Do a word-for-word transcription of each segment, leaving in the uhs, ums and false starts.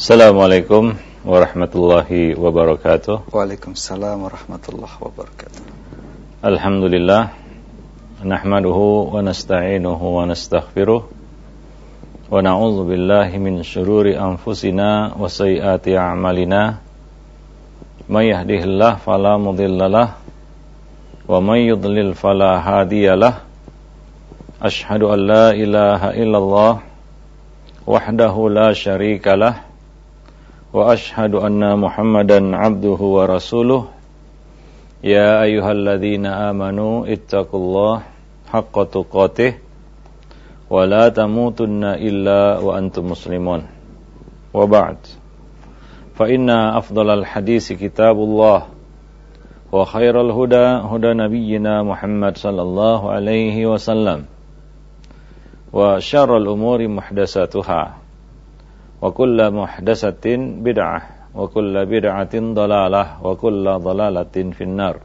Assalamualaikum warahmatullahi wabarakatuh. Waalaikumsalam warahmatullahi wabarakatuh. Alhamdulillah, nahmaduhu wa nasta'inuhu wa nastaghfiruh wa na'udzu billahi min syururi anfusina wa sayyiati a'malina. May yahdihillahu fala mudhillalah wa may yudlil fala hadiyalah. Asyhadu an la ilaha illallah wahdahu la syarikalah wa ashhadu anna Muhammadan abduhu wa rasuluh. Ya ayyuhalladzina amanu ittaqullaha haqqa tuqatih wa la tamutunna illa wa antum muslimun. Wa ba'd. Fa inna afdhalal hadisi kitabullah wa khairal huda huda nabiyyina Muhammad sallallahu alaihi wasallam. Wa syarrul umuri muhdatsatuha. Wa kullu muhdatsatin bid'ah wa kullu bid'atin dhalalah wa kullu dhalalatin finnar.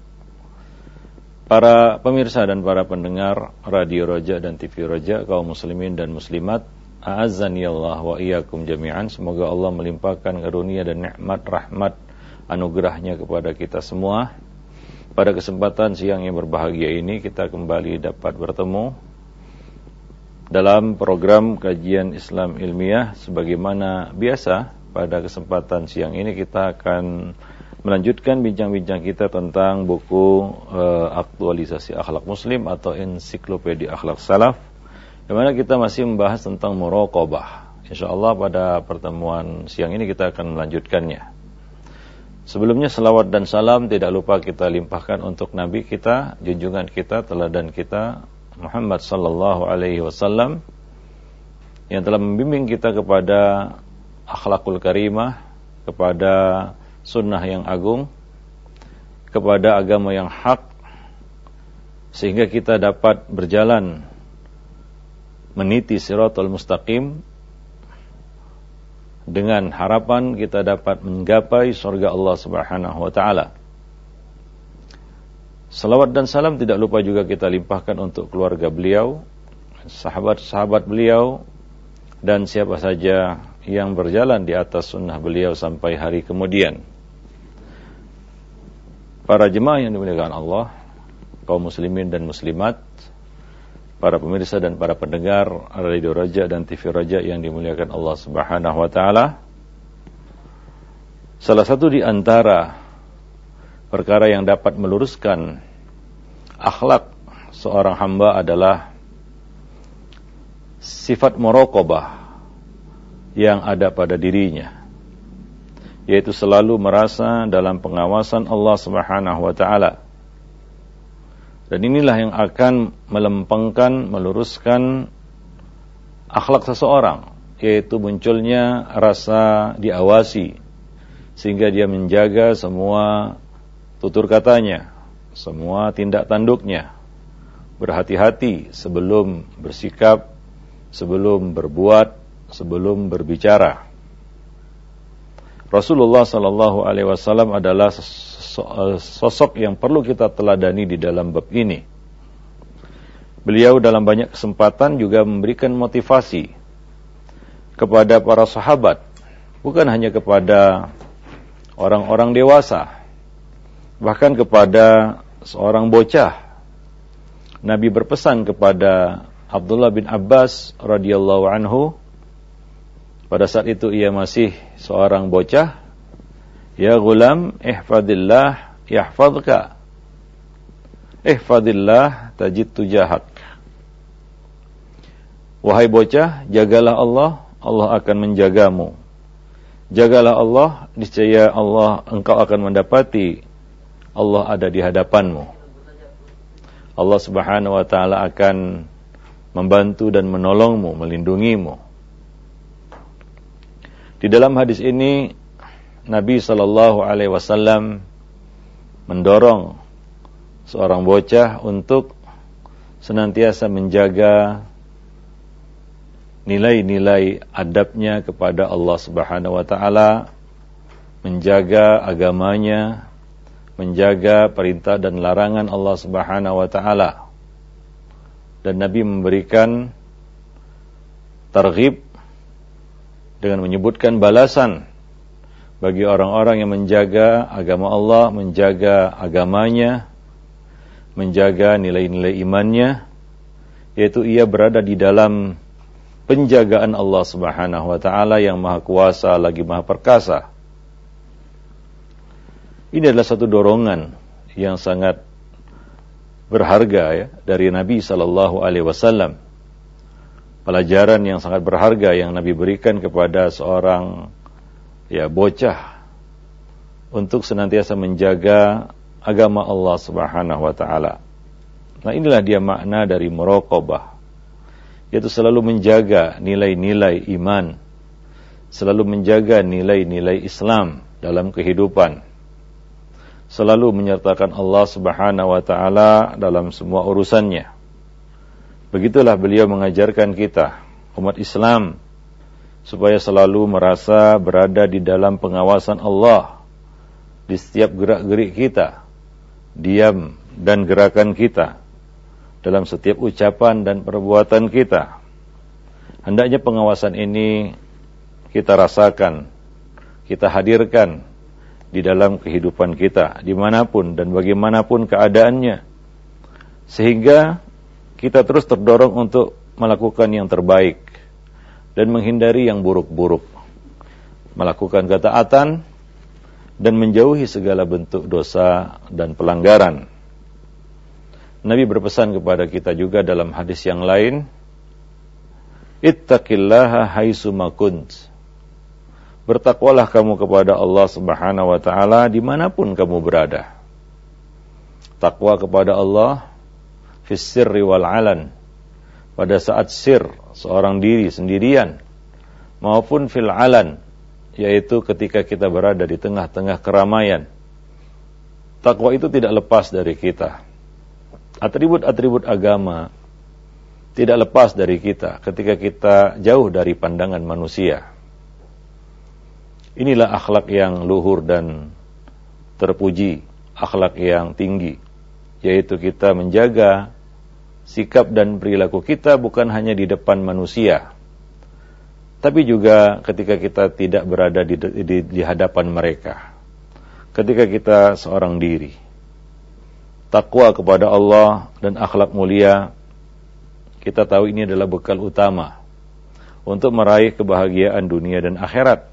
Para pemirsa dan para pendengar Radio Roja dan T V Roja, kaum muslimin dan muslimat, a'azzani Allah wa iyyakum jami'an. Semoga Allah melimpahkan karunia dan nikmat rahmat anugerahnya kepada kita semua. Pada kesempatan siang yang berbahagia ini kita kembali dapat bertemu dalam program kajian Islam ilmiah. Sebagaimana biasa, pada kesempatan siang ini kita akan melanjutkan bincang-bincang kita tentang buku uh, aktualisasi akhlak muslim atau ensiklopedia akhlak salaf, di mana kita masih membahas tentang muraqabah. Insyaallah pada pertemuan siang ini kita akan melanjutkannya. Sebelumnya salawat dan salam tidak lupa kita limpahkan untuk Nabi kita, junjungan kita, teladan kita, Muhammad sallallahu alaihi wasallam, yang telah membimbing kita kepada akhlakul karimah, kepada sunnah yang agung, kepada agama yang hak, sehingga kita dapat berjalan meniti siratal mustaqim dengan harapan kita dapat menggapai surga Allah Subhanahu wa taala. Salawat dan salam tidak lupa juga kita limpahkan untuk keluarga beliau, sahabat-sahabat beliau, dan siapa saja yang berjalan di atas sunnah beliau sampai hari kemudian. Para jemaah yang dimuliakan Allah, kaum muslimin dan muslimat, para pemirsa dan para pendengar Radio Roja dan T V Roja yang dimuliakan Allah Subhanahu wa taala. Salah satu di antara perkara yang dapat meluruskan akhlak seorang hamba adalah sifat muraqabah yang ada pada dirinya, yaitu selalu merasa dalam pengawasan Allah Subhanahu wa taala. Dan inilah yang akan melempengkan, meluruskan akhlak seseorang, yaitu munculnya rasa diawasi, sehingga dia menjaga semua tutur katanya, semua tindak tanduknya, berhati-hati sebelum bersikap, sebelum berbuat, sebelum berbicara. Rasulullah sallallahu alaihi wasallam adalah sosok yang perlu kita teladani di dalam bab ini. Beliau dalam banyak kesempatan juga memberikan motivasi kepada para sahabat, bukan hanya kepada orang-orang dewasa, bahkan kepada seorang bocah. Nabi berpesan kepada Abdullah bin Abbas radhiyallahu anhu, pada saat itu ia masih seorang bocah, ya gulam ihfadillah yahfadka, ihfadillah tajid tujahak. Wahai bocah, jagalah Allah, Allah akan menjagamu. Jagalah Allah, niscaya Allah, engkau akan mendapati Allah ada di hadapanmu. Allah Subhanahu wa taala akan membantu dan menolongmu, melindungimu. Di dalam hadis ini Nabi sallallahu alaihi wasallam mendorong seorang bocah untuk senantiasa menjaga nilai-nilai adabnya kepada Allah Subhanahu wa taala, menjaga agamanya, menjaga perintah dan larangan Allah Subhanahu wa taala. Dan Nabi memberikan targhib, dengan menyebutkan balasan bagi orang-orang yang menjaga agama Allah, menjaga agamanya, menjaga nilai-nilai imannya, yaitu ia berada di dalam penjagaan Allah Subhanahu wa taala yang Maha Kuasa lagi Maha Perkasa. Ini adalah satu dorongan yang sangat berharga ya dari Nabi sallallahu alaihi wasallam. Pelajaran yang sangat berharga yang Nabi berikan kepada seorang ya bocah untuk senantiasa menjaga agama Allah Subhanahu wa taala. Nah, inilah dia makna dari muraqabah, yaitu selalu menjaga nilai-nilai iman, selalu menjaga nilai-nilai Islam dalam kehidupan, selalu menyertakan Allah Subhanahu wa taala dalam semua urusannya. Begitulah beliau mengajarkan kita, umat Islam, supaya selalu merasa berada di dalam pengawasan Allah di setiap gerak-gerik kita, diam dan gerakan kita, dalam setiap ucapan dan perbuatan kita. Hendaknya pengawasan ini kita rasakan, kita hadirkan di dalam kehidupan kita, dimanapun dan bagaimanapun keadaannya, sehingga kita terus terdorong untuk melakukan yang terbaik dan menghindari yang buruk-buruk, melakukan ketaatan dan menjauhi segala bentuk dosa dan pelanggaran. Nabi berpesan kepada kita juga dalam hadis yang lain, ittaqillaha haitsuma kunt. Bertakwalah kamu kepada Allah Subhanahu wa taala dimanapun kamu berada. Takwa kepada Allah fis sirri wal alan, pada saat sir, seorang diri sendirian, maupun fil alan, yaitu ketika kita berada di tengah-tengah keramaian. Takwa itu tidak lepas dari kita. Atribut-atribut agama tidak lepas dari kita ketika kita jauh dari pandangan manusia. Inilah akhlak yang luhur dan terpuji, akhlak yang tinggi, yaitu kita menjaga sikap dan perilaku kita bukan hanya di depan manusia, tapi juga ketika kita tidak berada di, di, di hadapan mereka, ketika kita seorang diri. Takwa kepada Allah dan akhlak mulia, kita tahu ini adalah bekal utama untuk meraih kebahagiaan dunia dan akhirat.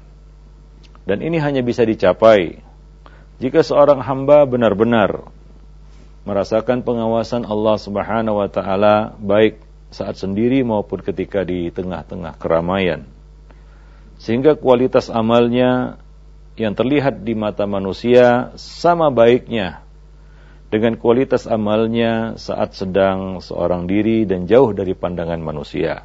Dan ini hanya bisa dicapai jika seorang hamba benar-benar merasakan pengawasan Allah Subhanahu wa taala baik saat sendiri maupun ketika di tengah-tengah keramaian. Sehingga kualitas amalnya yang terlihat di mata manusia sama baiknya dengan kualitas amalnya saat sedang seorang diri dan jauh dari pandangan manusia.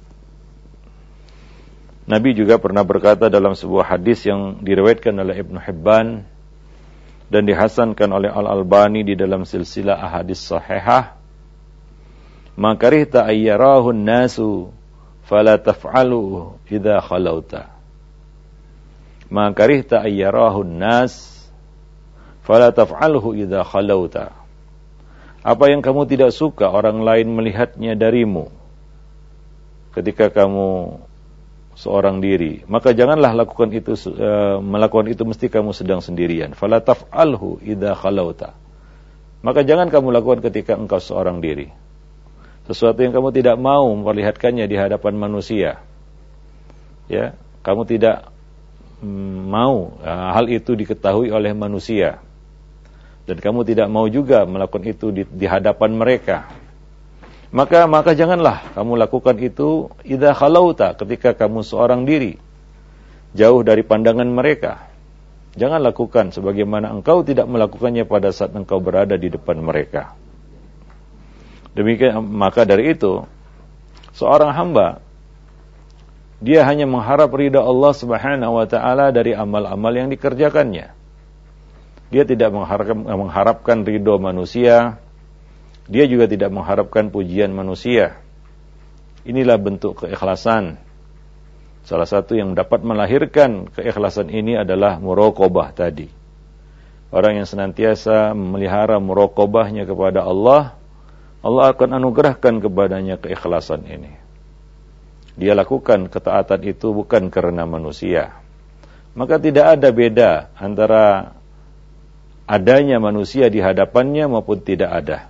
Nabi juga pernah berkata dalam sebuah hadis yang diriwayatkan oleh Ibnu Hibban dan dihasankan oleh Al-Albani di dalam silsilah ahadits sahihah, "Ma karihta ayyarahu an-nasu fala taf'alu idza khalauta." Ma karihta ayyarahu an-nas fala taf'alhu idza khalauta. Apa yang kamu tidak suka orang lain melihatnya darimu ketika kamu seorang diri, maka janganlah lakukan itu, uh, melakukan itu mesti kamu sedang sendirian. Fala taf'alhu idza khalauta. Maka jangan kamu lakukan ketika engkau seorang diri. Sesuatu yang kamu tidak mau memperlihatkannya di hadapan manusia. Ya, kamu tidak mm, mau uh, hal itu diketahui oleh manusia. Dan kamu tidak mau juga melakukan itu di, di hadapan mereka. Maka maka janganlah kamu lakukan itu idza khalauta, ketika kamu seorang diri, jauh dari pandangan mereka. Jangan lakukan sebagaimana engkau tidak melakukannya pada saat engkau berada di depan mereka. Demikian, maka dari itu seorang hamba dia hanya mengharap ridha Allah Subhanahu wa taala dari amal-amal yang dikerjakannya. Dia tidak mengharapkan, mengharapkan ridha manusia. Dia juga tidak mengharapkan pujian manusia. Inilah bentuk keikhlasan. Salah satu yang dapat melahirkan keikhlasan ini adalah muraqabah tadi. Orang yang senantiasa memelihara muraqabahnya kepada Allah, Allah akan anugerahkan kepadanya keikhlasan ini. dia lakukan ketaatan itu bukan karena manusia. Maka tidak ada beda antara adanya manusia di hadapannya maupun tidak ada.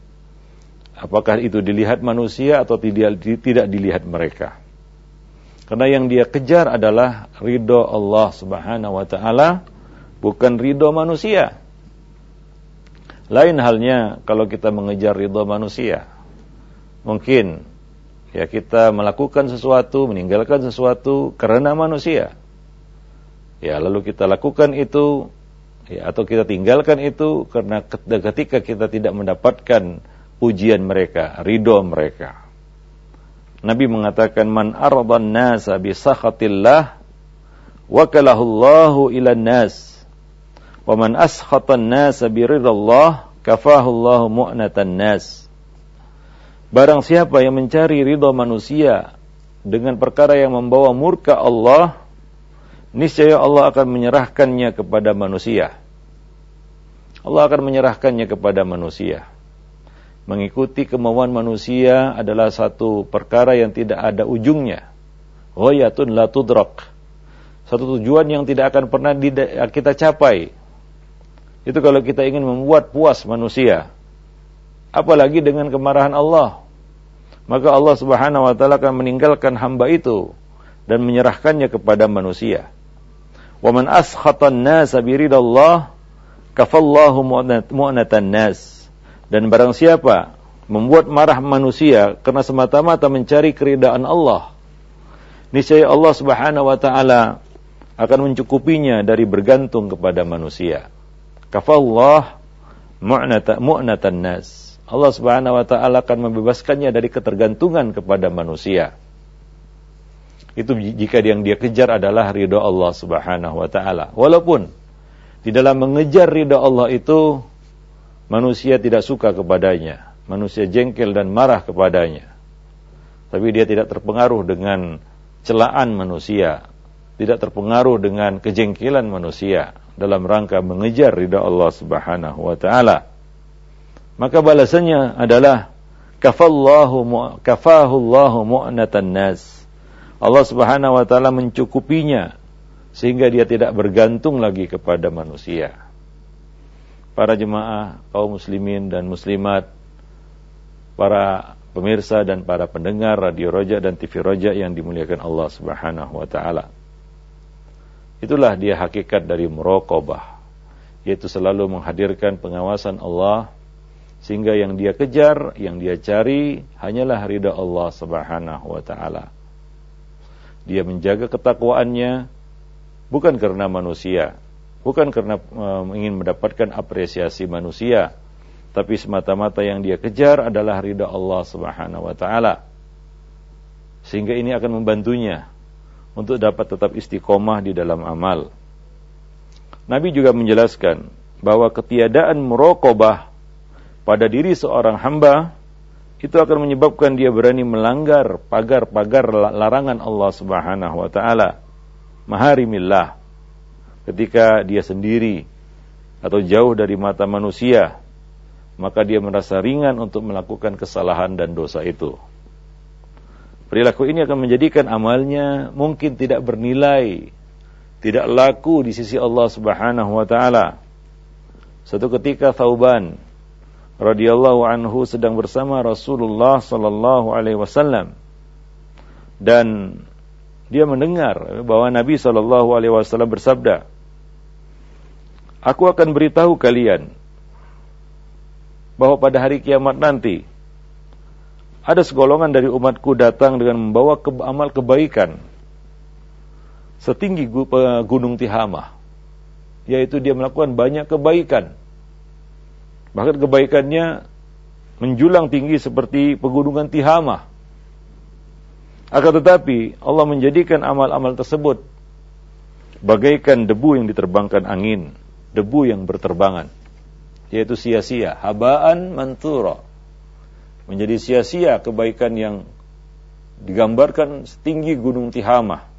Apakah itu dilihat manusia atau tidak, tidak dilihat mereka. Karena yang dia kejar adalah ridho Allah Subhanahu wa ta'ala, bukan ridho manusia. Lain halnya kalau kita mengejar ridho manusia. Mungkin ya kita melakukan sesuatu, meninggalkan sesuatu karena manusia. Ya, lalu kita lakukan itu ya, atau kita tinggalkan itu karena ketika kita tidak mendapatkan pujian mereka, ridho mereka. Nabi mengatakan, man ardan nasa bi sakhatillah wakalahu Allahu ilan nas wa man askhatan nasa bi ridallah kafahu Allahu mu'natan nas. Barang siapa yang mencari ridha manusia dengan perkara yang membawa murka Allah, niscaya Allah akan menyerahkannya kepada manusia. Allah akan menyerahkannya kepada manusia. Mengikuti kemauan manusia adalah satu perkara yang tidak ada ujungnya. Ghayatun la tudrak. Satu tujuan yang tidak akan pernah kita capai. Itu kalau kita ingin membuat puas manusia. Apalagi dengan kemarahan Allah. Maka Allah Subhanahu wa ta'ala akan meninggalkan hamba itu dan menyerahkannya kepada manusia. Wa man askhatan nasa bi ridallah kafallahu mu'natan nas. Dan barang siapa membuat marah manusia karena semata-mata mencari keridaan Allah, niscaya Allah Subhanahu wa ta'ala akan mencukupinya dari bergantung kepada manusia. Kafallah mu'nata mu'natan nas. Allah Subhanahu wa ta'ala akan membebaskannya dari ketergantungan kepada manusia. Itu jika yang dia kejar adalah ridha Allah Subhanahu wa ta'ala. Walaupun di dalam mengejar ridha Allah itu manusia tidak suka kepadanya, manusia jengkel dan marah kepadanya. Tapi dia tidak terpengaruh dengan celaan manusia, tidak terpengaruh dengan kejengkelan manusia dalam rangka mengejar ridha Allah Subhanahu wa ta'ala. Maka balasannya adalah kafallahu kafahullahu mu'natan nas. Allah Subhanahu wa ta'ala mencukupinya sehingga dia tidak bergantung lagi kepada manusia. Para jemaah, kaum muslimin dan muslimat, para pemirsa dan para pendengar Radio Roja dan T V Roja yang dimuliakan Allah Subhanahu wa ta'ala. Itulah dia hakikat dari muraqabah, yaitu selalu menghadirkan pengawasan Allah, sehingga yang dia kejar, yang dia cari hanyalah ridha Allah Subhanahu wa ta'ala. Dia menjaga ketakwaannya bukan karena manusia, bukan karena uh, ingin mendapatkan apresiasi manusia, tapi semata-mata yang dia kejar adalah ridha Allah Subhanahu wa ta'ala. Sehingga ini akan membantunya untuk dapat tetap istiqomah di dalam amal. Nabi juga menjelaskan bahwa ketiadaan muraqabah pada diri seorang hamba itu akan menyebabkan dia berani melanggar pagar-pagar larangan Allah Subhanahu wa ta'ala, maharimillah. Ketika dia sendiri atau jauh dari mata manusia, maka dia merasa ringan untuk melakukan kesalahan dan dosa itu. Perilaku ini akan menjadikan amalnya mungkin tidak bernilai, tidak laku di sisi Allah Subhanahu wa ta'ala. Suatu ketika Thauban radhiyallahu anhu sedang bersama Rasulullah sallallahu alaihi wasallam, dan dia mendengar bahwa Nabi sallallahu alaihi wasallam bersabda, "Aku akan beritahu kalian bahwa pada hari kiamat nanti ada segolongan dari umatku datang dengan membawa ke, amal kebaikan setinggi gunung Tihamah, yaitu dia melakukan banyak kebaikan, bahkan kebaikannya menjulang tinggi seperti pegunungan Tihamah. Akan tetapi Allah menjadikan amal-amal tersebut bagaikan debu yang diterbangkan angin, debu yang berterbangan, yaitu sia-sia, habaan manthura. Menjadi sia-sia kebaikan yang digambarkan setinggi gunung Tihamah.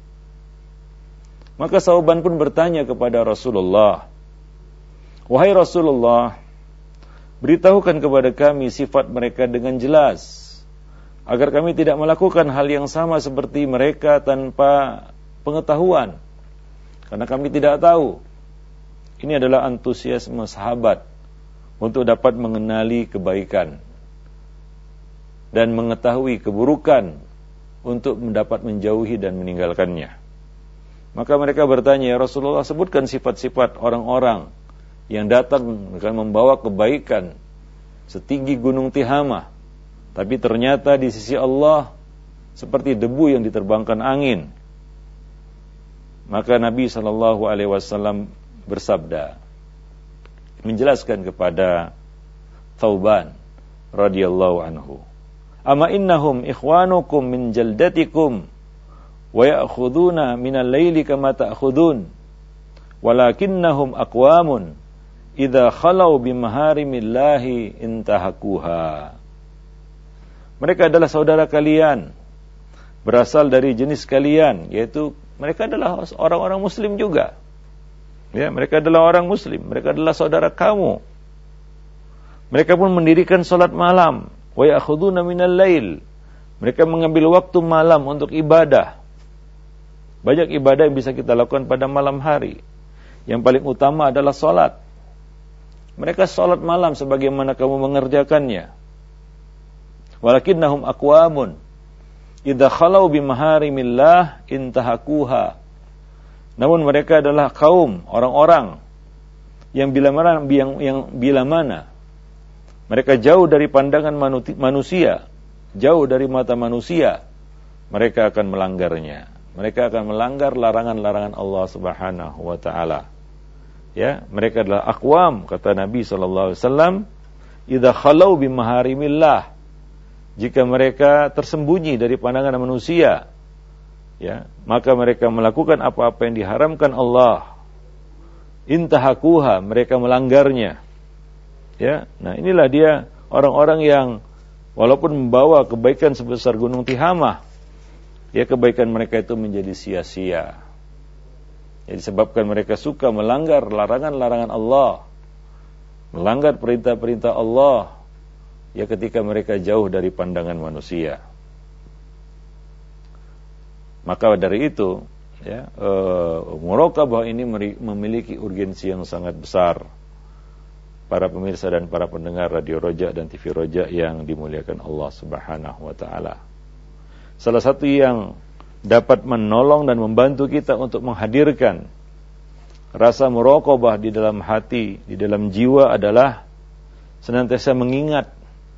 Maka Thauban pun bertanya kepada Rasulullah, "Wahai Rasulullah, beritahukan kepada kami sifat mereka dengan jelas, agar kami tidak melakukan hal yang sama seperti mereka tanpa pengetahuan. Karena kami tidak tahu. Ini adalah antusiasme sahabat untuk dapat mengenali kebaikan dan mengetahui keburukan untuk mendapat menjauhi dan meninggalkannya. Maka mereka bertanya, ya Rasulullah, sebutkan sifat-sifat orang-orang yang datang akan membawa kebaikan setinggi gunung Tihamah, tapi ternyata di sisi Allah seperti debu yang diterbangkan angin. Maka Nabi shallallahu alaihi wasallam bersabda, menjelaskan kepada Thauban radhiyallahu anhu, "Ama innahum ikhwanukum min jaldatikum wa ya'khuduna minal laili kama ta'khudun, walakinnahum aqwamun idza khalau bimaharimillahi intahakuha." Mereka adalah saudara kalian, berasal dari jenis kalian, yaitu mereka adalah orang-orang muslim juga. Ya, mereka adalah orang muslim, mereka adalah saudara kamu. Mereka pun mendirikan salat malam, wa ya'khuduna minal lail. Mereka mengambil waktu malam untuk ibadah. Banyak ibadah yang bisa kita lakukan pada malam hari. Yang paling utama adalah salat. Mereka salat malam sebagaimana kamu mengerjakannya. Walakinnahum aqwamun idza khalau bimaharimillah intahakuha. Namun mereka adalah kaum orang-orang yang bila mana yang, yang bila mana mereka jauh dari pandangan manusia, jauh dari mata manusia, mereka akan melanggarnya. Mereka akan melanggar larangan-larangan Allah Subhanahu wa taala. Ya, mereka adalah aqwam, kata Nabi sallallahu alaihi wasallam, idza khalau bimaharimillah. Jika mereka tersembunyi dari pandangan manusia, ya, maka mereka melakukan apa-apa yang diharamkan Allah. Intahakuha, mereka melanggarnya. Ya, nah inilah dia orang-orang yang walaupun membawa kebaikan sebesar gunung Tihamah, ya kebaikan mereka itu menjadi sia-sia. Ya, disebabkan mereka suka melanggar larangan-larangan Allah, melanggar perintah-perintah Allah, ya ketika mereka jauh dari pandangan manusia. Maka dari itu, ya, e, muraqabah ini memiliki urgensi yang sangat besar. Para pemirsa dan para pendengar Radio Roja dan T V Roja yang dimuliakan Allah Subhanahu wa taala. Salah satu yang dapat menolong dan membantu kita untuk menghadirkan rasa muraqabah di dalam hati, di dalam jiwa adalah senantiasa mengingat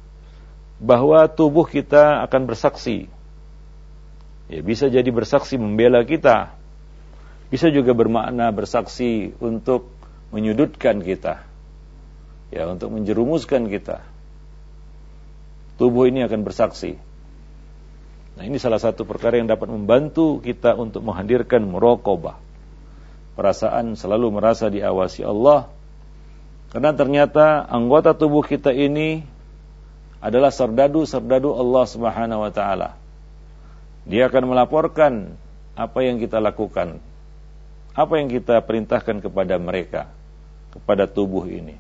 bahwa tubuh kita akan bersaksi. Ya, bisa jadi bersaksi membela kita, bisa juga bermakna bersaksi untuk menyudutkan kita, ya, untuk menjerumuskan kita. Tubuh ini akan bersaksi. Nah, ini salah satu perkara yang dapat membantu kita untuk menghadirkan muraqabah. Perasaan selalu merasa diawasi Allah, karena ternyata anggota tubuh kita ini adalah serdadu-serdadu Allah Subhanahu wa taala. Dia akan melaporkan apa yang kita lakukan, apa yang kita perintahkan kepada mereka, kepada tubuh ini.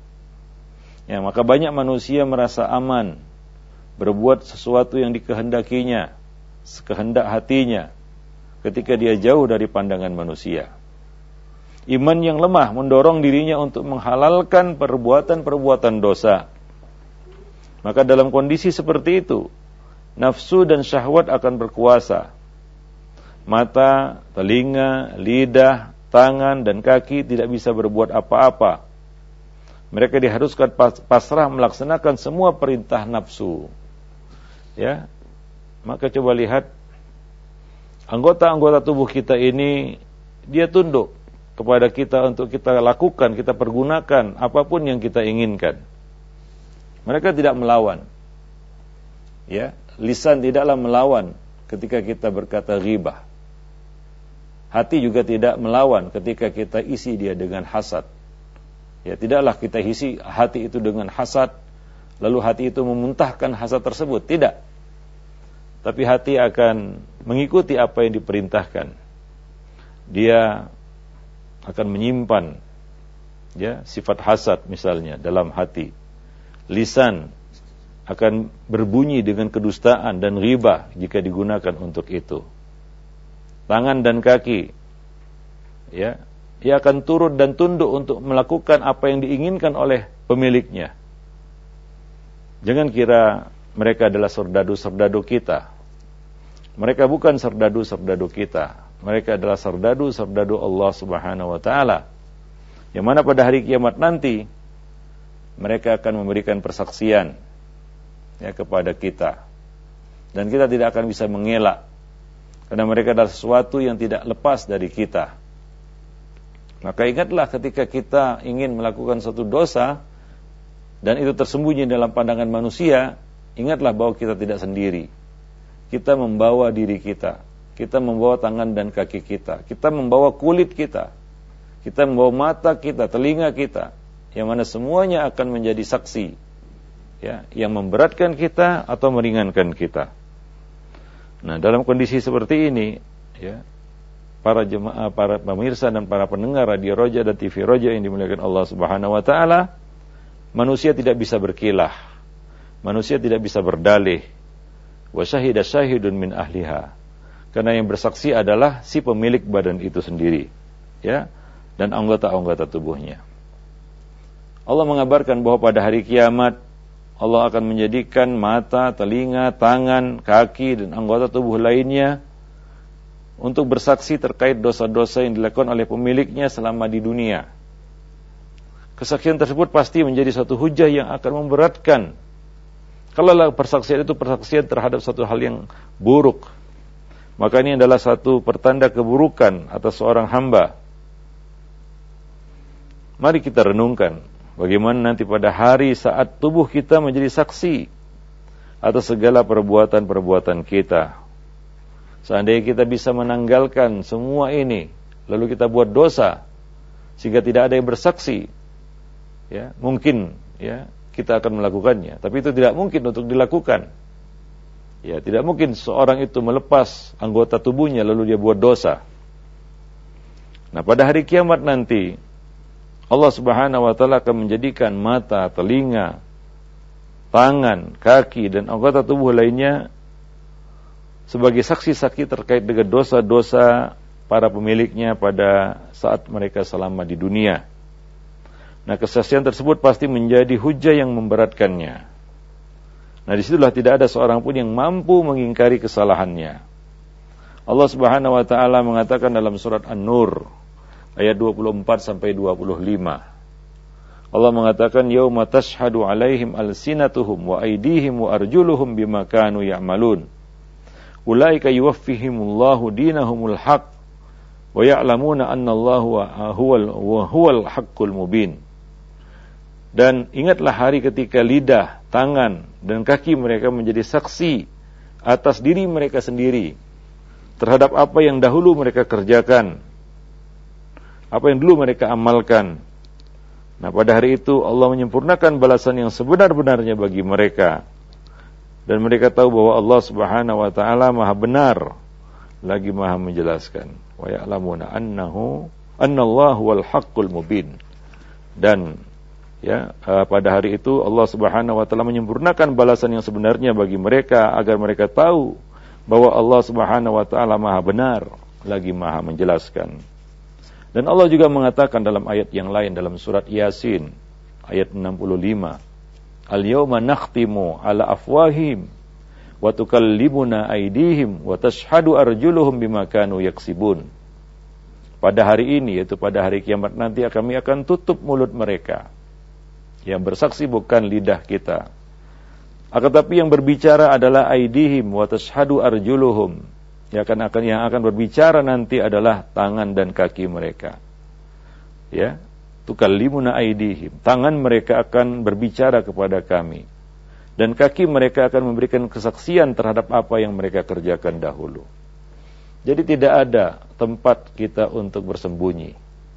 Ya, maka banyak manusia merasa aman berbuat sesuatu yang dikehendakinya, sekehendak hatinya, ketika dia jauh dari pandangan manusia. Iman yang lemah mendorong dirinya untuk menghalalkan perbuatan-perbuatan dosa. Maka dalam kondisi seperti itu, nafsu dan syahwat akan berkuasa. Mata, telinga, lidah, tangan, dan kaki tidak bisa berbuat apa-apa. Mereka diharuskan pasrah melaksanakan semua perintah nafsu. Ya, maka coba lihat anggota-anggota tubuh kita ini, dia tunduk kepada kita untuk kita lakukan, kita pergunakan apapun yang kita inginkan. Mereka tidak melawan. Ya, lisan tidaklah melawan ketika kita berkata ghibah. Hati juga tidak melawan ketika kita isi dia dengan hasad. Ya, tidaklah kita isi hati itu dengan hasad, lalu hati itu memuntahkan hasad tersebut. Tidak. Tapi hati akan mengikuti apa yang diperintahkan. Dia akan menyimpan, ya, sifat hasad misalnya dalam hati. Lisan akan berbunyi dengan kedustaan dan ghibah jika digunakan untuk itu. Tangan dan kaki, ya, ia akan turut dan tunduk untuk melakukan apa yang diinginkan oleh pemiliknya. Jangan kira mereka adalah serdadu-serdadu kita. Mereka bukan serdadu-serdadu kita. Mereka adalah serdadu-serdadu Allah Subhanahu wa taala. Yang mana pada hari kiamat nanti mereka akan memberikan persaksian, ya, kepada kita. Dan kita tidak akan bisa mengelak, karena mereka adalah sesuatu yang tidak lepas dari kita. Maka ingatlah ketika kita ingin melakukan suatu dosa dan itu tersembunyi dalam pandangan manusia, ingatlah bahwa kita tidak sendiri. Kita membawa diri kita, kita membawa tangan dan kaki kita, kita membawa kulit kita, kita membawa mata kita, telinga kita, yang mana semuanya akan menjadi saksi, ya, yang memberatkan kita atau meringankan kita. Nah, dalam kondisi seperti ini, ya, para jemaah, para pemirsa dan para pendengar Radio Roja dan T V Roja yang dimuliakan Allah Subhanahu wa taala, manusia tidak bisa berkilah, manusia tidak bisa berdalih. Wa syahida syahidun min ahliha, karena yang bersaksi adalah si pemilik badan itu sendiri, ya, dan anggota-anggota tubuhnya. Allah mengabarkan bahwa pada hari kiamat Allah akan menjadikan mata, telinga, tangan, kaki, dan anggota tubuh lainnya untuk bersaksi terkait dosa-dosa yang dilakukan oleh pemiliknya selama di dunia. Kesaksian tersebut pasti menjadi suatu hujah yang akan memberatkan. Kalau persaksian itu persaksian terhadap suatu hal yang buruk, maka ini adalah satu pertanda keburukan atas seorang hamba. Mari kita renungkan bagaimana nanti pada hari saat tubuh kita menjadi saksi atas segala perbuatan-perbuatan kita. Seandainya kita bisa menanggalkan semua ini, lalu kita buat dosa sehingga tidak ada yang bersaksi, ya, mungkin, ya, kita akan melakukannya. Tapi itu tidak mungkin untuk dilakukan. Ya, tidak mungkin seorang itu melepas anggota tubuhnya lalu dia buat dosa. Nah, pada hari kiamat nanti Allah Subhanahu wa taala akan menjadikan mata, telinga, tangan, kaki, dan anggota tubuh lainnya sebagai saksi-saksi terkait dengan dosa-dosa para pemiliknya pada saat mereka selama di dunia. Nah, kesaksian tersebut pasti menjadi hujah yang memberatkannya. Nah, disitulah tidak ada seorang pun yang mampu mengingkari kesalahannya. Allah Subhanahu wa taala mengatakan dalam surat An-Nur ayat dua puluh empat sampai dua puluh lima. Allah mengatakan, yauma tashhadu alaihim alsinatuhum wa aydihim wa arjuluhum bima kanu ya'malun. Ulaika yuwaffihimullahu dinahumul haqq wa ya'lamuna annallaha huwal huwal haqqul mubin. Dan ingatlah hari ketika lidah, tangan, dan kaki mereka menjadi saksi atas diri mereka sendiri terhadap apa yang dahulu mereka kerjakan, apa yang dulu mereka amalkan. Nah, pada hari itu Allah menyempurnakan balasan yang sebenar-benarnya bagi mereka. Dan mereka tahu bahwa Allah Subhanahu wa taala Maha benar lagi Maha menjelaskan. Wa ya'lamuna annahu annallahu wal haqqul mubin. Dan ya, pada hari itu Allah Subhanahu wa taala menyempurnakan balasan yang sebenarnya bagi mereka agar mereka tahu bahwa Allah Subhanahu wa taala Maha benar lagi Maha menjelaskan. Dan Allah juga mengatakan dalam ayat yang lain dalam surat Yasin ayat enam puluh lima, al-yawma nakhtimu ala afwahim wa tukallimuna aydihim wa tashhadu arjuluhum bima kanu yaksibun. Pada hari ini, yaitu pada hari kiamat nanti, kami akan tutup mulut mereka. Yang bersaksi bukan lidah kita, akan tapi yang berbicara adalah aydihim wa tashhadu arjuluhum. Yang akan, akan yang akan berbicara nanti adalah tangan dan kaki mereka. Ya, tukallimuna aydihim. Tangan mereka akan berbicara kepada kami, dan kaki mereka akan memberikan kesaksian terhadap apa yang mereka kerjakan dahulu. Jadi tidak ada tempat kita untuk bersembunyi.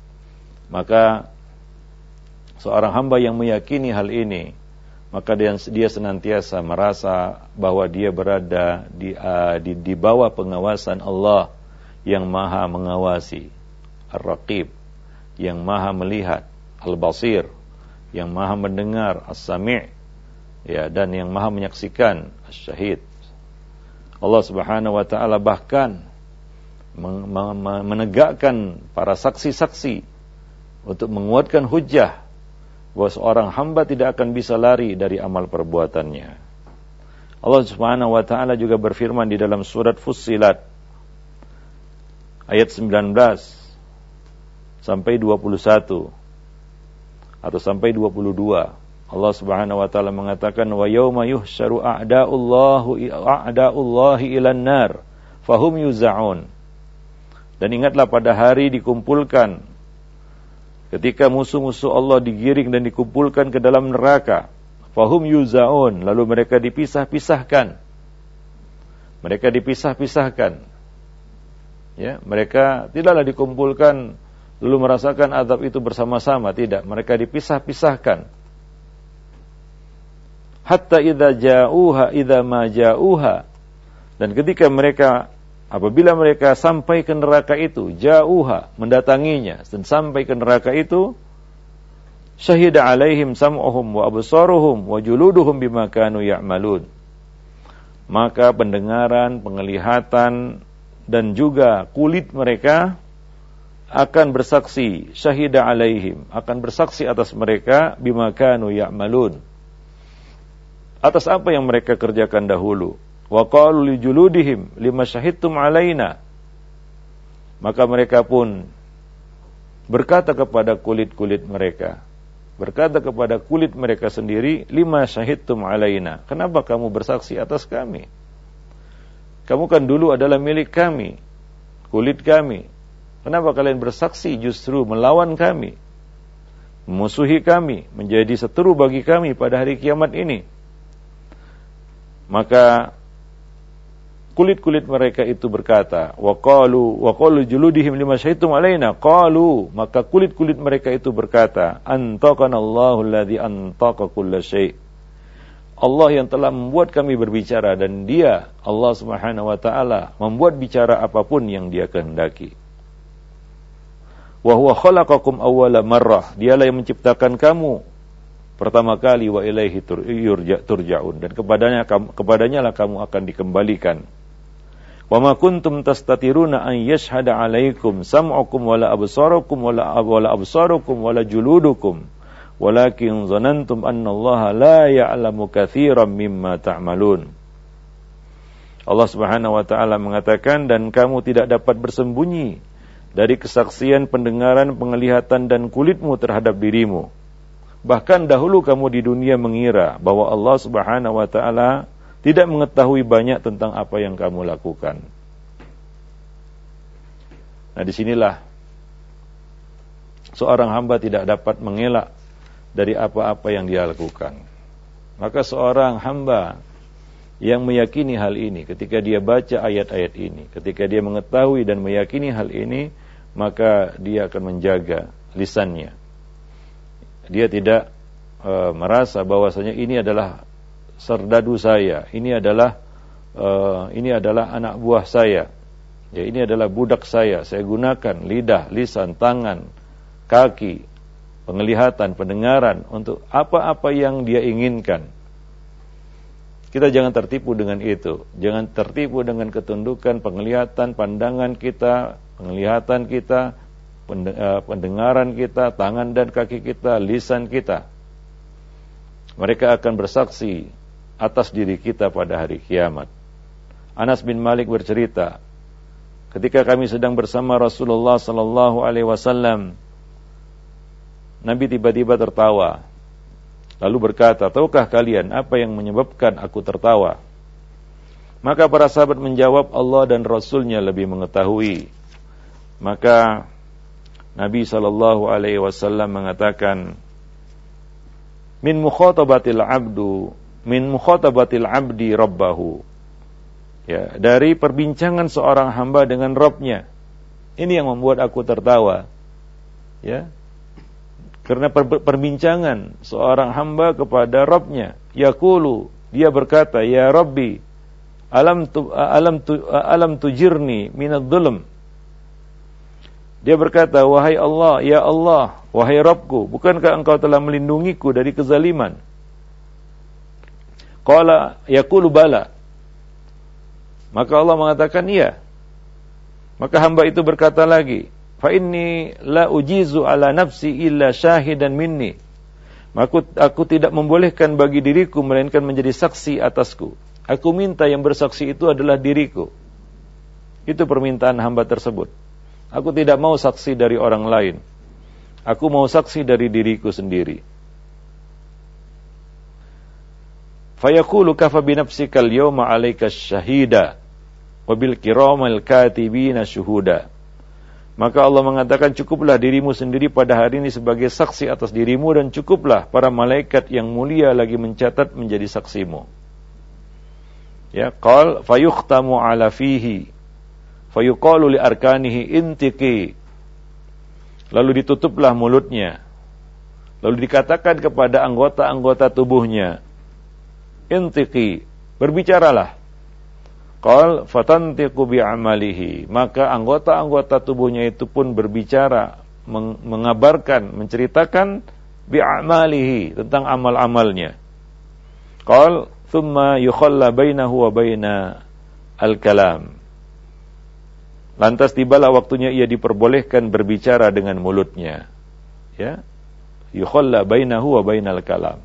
Maka seorang hamba yang meyakini hal ini, maka dia, dia senantiasa merasa bahwa dia berada di, uh, di, di bawah pengawasan Allah yang maha mengawasi, Ar-Raqib, yang maha melihat, Al-Basir, yang maha mendengar, As-Sami', Ya, dan yang Maha menyaksikan, Asy-Syahid. Allah Subhanahu wa taala bahkan menegakkan para saksi-saksi untuk menguatkan hujjah bahwa seorang hamba tidak akan bisa lari dari amal perbuatannya. Allah Subhanahu wa taala juga berfirman di dalam surat Fussilat ayat sembilan belas sampai dua puluh satu atau sampai dua puluh dua. Allah Subhanahu wa taala mengatakan wa yauma yuhsyaru a'da'ullahi a'da'ullahi ilan nar fahum yuza'un. Dan ingatlah pada hari dikumpulkan ketika musuh-musuh Allah digiring dan dikumpulkan ke dalam neraka, fahum yuza'un, lalu mereka dipisah-pisahkan. Mereka dipisah-pisahkan. Ya, mereka tidaklah dikumpulkan lalu merasakan azab itu bersama-sama, tidak, mereka dipisah-pisahkan. Hatta idza ja'uha idza ma ja'uha, dan ketika mereka apabila mereka sampai ke neraka itu, ja'uha, mendatanginya dan sampai ke neraka itu, syahida alaihim sam'uhum wa absaruhum wa juluduhum bima kanu ya'malun, maka pendengaran, penglihatan dan juga kulit mereka akan bersaksi, syahida alaihim, akan bersaksi atas mereka, bima kanu ya'malun, atas apa yang mereka kerjakan dahulu. Wa qalu li juludihim lima syahidtum alaina, maka mereka pun berkata kepada kulit-kulit mereka, berkata kepada kulit mereka sendiri, lima syahidtum alaina, kenapa kamu bersaksi atas kami? Kamu kan dulu adalah milik kami, kulit kami, kenapa kalian bersaksi justru melawan kami, memusuhi kami, menjadi seteru bagi kami pada hari kiamat ini? Maka kulit-kulit mereka itu berkata, wa qalu wa qalu juludihim lima syahidtum alaina, qalu, maka kulit-kulit mereka itu berkata, antaqanallahu alladzi antaqa kulla syai', Allah yang telah membuat kami berbicara, dan Dia, Allah Subhanahu wa taala, membuat bicara apapun yang Dia kehendaki. Wa huwa khalaqakum awwala marrah, Dialah yang menciptakan kamu pertama kali, wa ilaihi turja'un, dan kepadanya kepadanya lah kamu akan dikembalikan. Wa ma kuntum tastatiruna an yashhada 'alaikum sam'ukum wala absarukum wala wala absarukum wala juludukum walakin zanantum annallaha la ya'lamu katsiran mimma ta'malun. Allah Subhanahu wa taala mengatakan, dan kamu tidak dapat bersembunyi dari kesaksian, pendengaran, penglihatan dan kulitmu terhadap dirimu. Bahkan dahulu kamu di dunia mengira bahwa Allah Subhanahu wa taala tidak mengetahui banyak tentang apa yang kamu lakukan. Nah, disinilah seorang hamba tidak dapat mengelak dari apa-apa yang dia lakukan. Maka seorang hamba yang meyakini hal ini, ketika dia baca ayat-ayat ini, ketika dia mengetahui dan meyakini hal ini, maka dia akan menjaga lisannya. Dia tidak e, merasa bahwasanya ini adalah serdadu saya, ini adalah e, ini adalah anak buah saya, ya, ini adalah budak saya. Saya gunakan lidah, lisan, tangan, kaki, penglihatan, pendengaran untuk apa-apa yang dia inginkan. Kita jangan tertipu dengan itu. Jangan tertipu dengan ketundukan, penglihatan, pandangan kita, penglihatan kita, pendengaran kita, tangan dan kaki kita, lisan kita. Mereka akan bersaksi atas diri kita pada hari kiamat. Anas bin Malik bercerita, ketika kami sedang bersama Rasulullah sallallahu alaihi wasallam, Nabi tiba-tiba tertawa, lalu berkata, tahukah kalian apa yang menyebabkan aku tertawa? Maka para sahabat menjawab, Allah dan Rasulnya lebih mengetahui. Maka Nabi sallallahu alaihi wasallam mengatakan, min mukhatabatil abdu min mukhatabatil abdi rabbahu, ya, dari perbincangan seorang hamba dengan Rabb-nya. Ini yang membuat aku tertawa, ya, karena per- perbincangan seorang hamba kepada Rabb-nya. Yaqulu, dia berkata, ya Rabbi, alam tu alam tu alam tujirni minadh dhulm. Dia berkata, wahai Allah, ya Allah, wahai Rabbku, bukankah engkau telah melindungiku dari kezaliman? Qala yaqulu bala. Maka Allah mengatakan iya. Maka hamba itu berkata lagi, fa inni la ujizu ala nafsi illa syahidan minni. Maka aku tidak membolehkan bagi diriku melainkan menjadi saksi atasku. Aku minta yang bersaksi itu adalah diriku. Itu permintaan hamba tersebut. Aku tidak mau saksi dari orang lain. Aku mau saksi dari diriku sendiri. Fayaqulu kafa binafsika al-yawma 'alaika syahida wa bil kiramal katibina syuhuda. Maka Allah mengatakan, cukuplah dirimu sendiri pada hari ini sebagai saksi atas dirimu, dan cukuplah para malaikat yang mulia lagi mencatat menjadi saksimu. Ya, qal fayukhtamu 'ala fihi fayuqalu li arkanihi intiqi. Lalu ditutuplah mulutnya. Lalu dikatakan kepada anggota-anggota tubuhnya, intiqi, berbicaralah. Qal fatantiqu bi'amalihi. Maka anggota-anggota tubuhnya itu pun berbicara, meng- mengabarkan, menceritakan bi'amalihi, tentang amal-amalnya. Qal thumma yukhalla bainahu wa baina al-kalam. Lantas tibalah waktunya ia diperbolehkan berbicara dengan mulutnya. Ya. Yukhalla bainahu wa bainal kalam.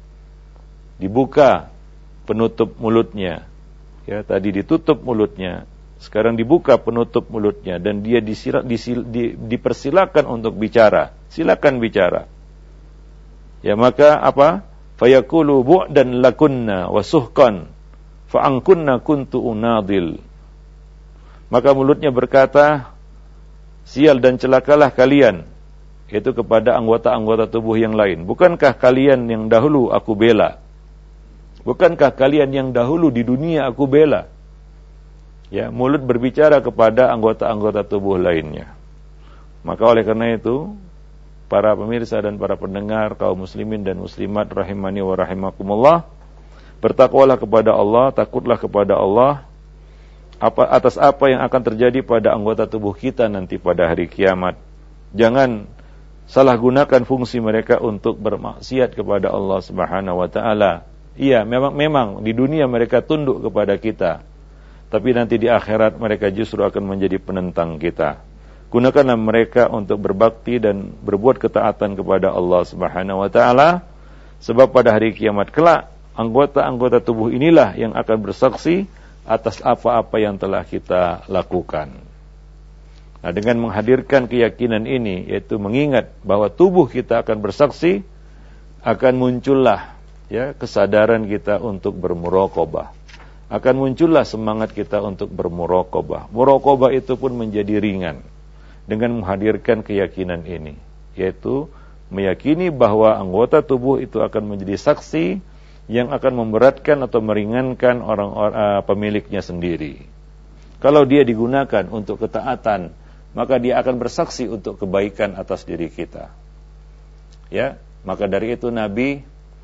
Dibuka penutup mulutnya. Ya, tadi ditutup mulutnya, sekarang dibuka penutup mulutnya, dan dia disila, disil, di, dipersilakan untuk bicara. Silakan bicara. Ya, maka apa? Fayaqulu bu'dan lakunna wa suhqan fa ankunna kuntu unadil. Maka mulutnya berkata, sial dan celakalah kalian, yaitu kepada anggota-anggota tubuh yang lain. Bukankah kalian yang dahulu aku bela? Bukankah kalian yang dahulu di dunia aku bela? Ya, mulut berbicara kepada anggota-anggota tubuh lainnya. Maka oleh karena itu, para pemirsa dan para pendengar, kaum muslimin dan muslimat rahimani wa rahimakumullah, bertakwalah kepada Allah, takutlah kepada Allah, apa atas apa yang akan terjadi pada anggota tubuh kita nanti pada hari kiamat. Jangan salah gunakan fungsi mereka untuk bermaksiat kepada Allah Subhanahu wa taala. Iya, memang memang di dunia mereka tunduk kepada kita, tapi nanti di akhirat mereka justru akan menjadi penentang kita. Gunakanlah mereka untuk berbakti dan berbuat ketaatan kepada Allah Subhanahu wa taala, sebab pada hari kiamat kelak anggota-anggota tubuh inilah yang akan bersaksi atas apa-apa yang telah kita lakukan. Nah, dengan menghadirkan keyakinan ini, yaitu mengingat bahwa tubuh kita akan bersaksi, akan muncullah ya kesadaran kita untuk bermuraqabah. Akan muncullah semangat kita untuk bermuraqabah. Muraqabah itu pun menjadi ringan dengan menghadirkan keyakinan ini, yaitu meyakini bahwa anggota tubuh itu akan menjadi saksi yang akan memberatkan atau meringankan orang-orang uh, pemiliknya sendiri. Kalau dia digunakan untuk ketaatan, maka dia akan bersaksi untuk kebaikan atas diri kita. Ya, maka dari itu Nabi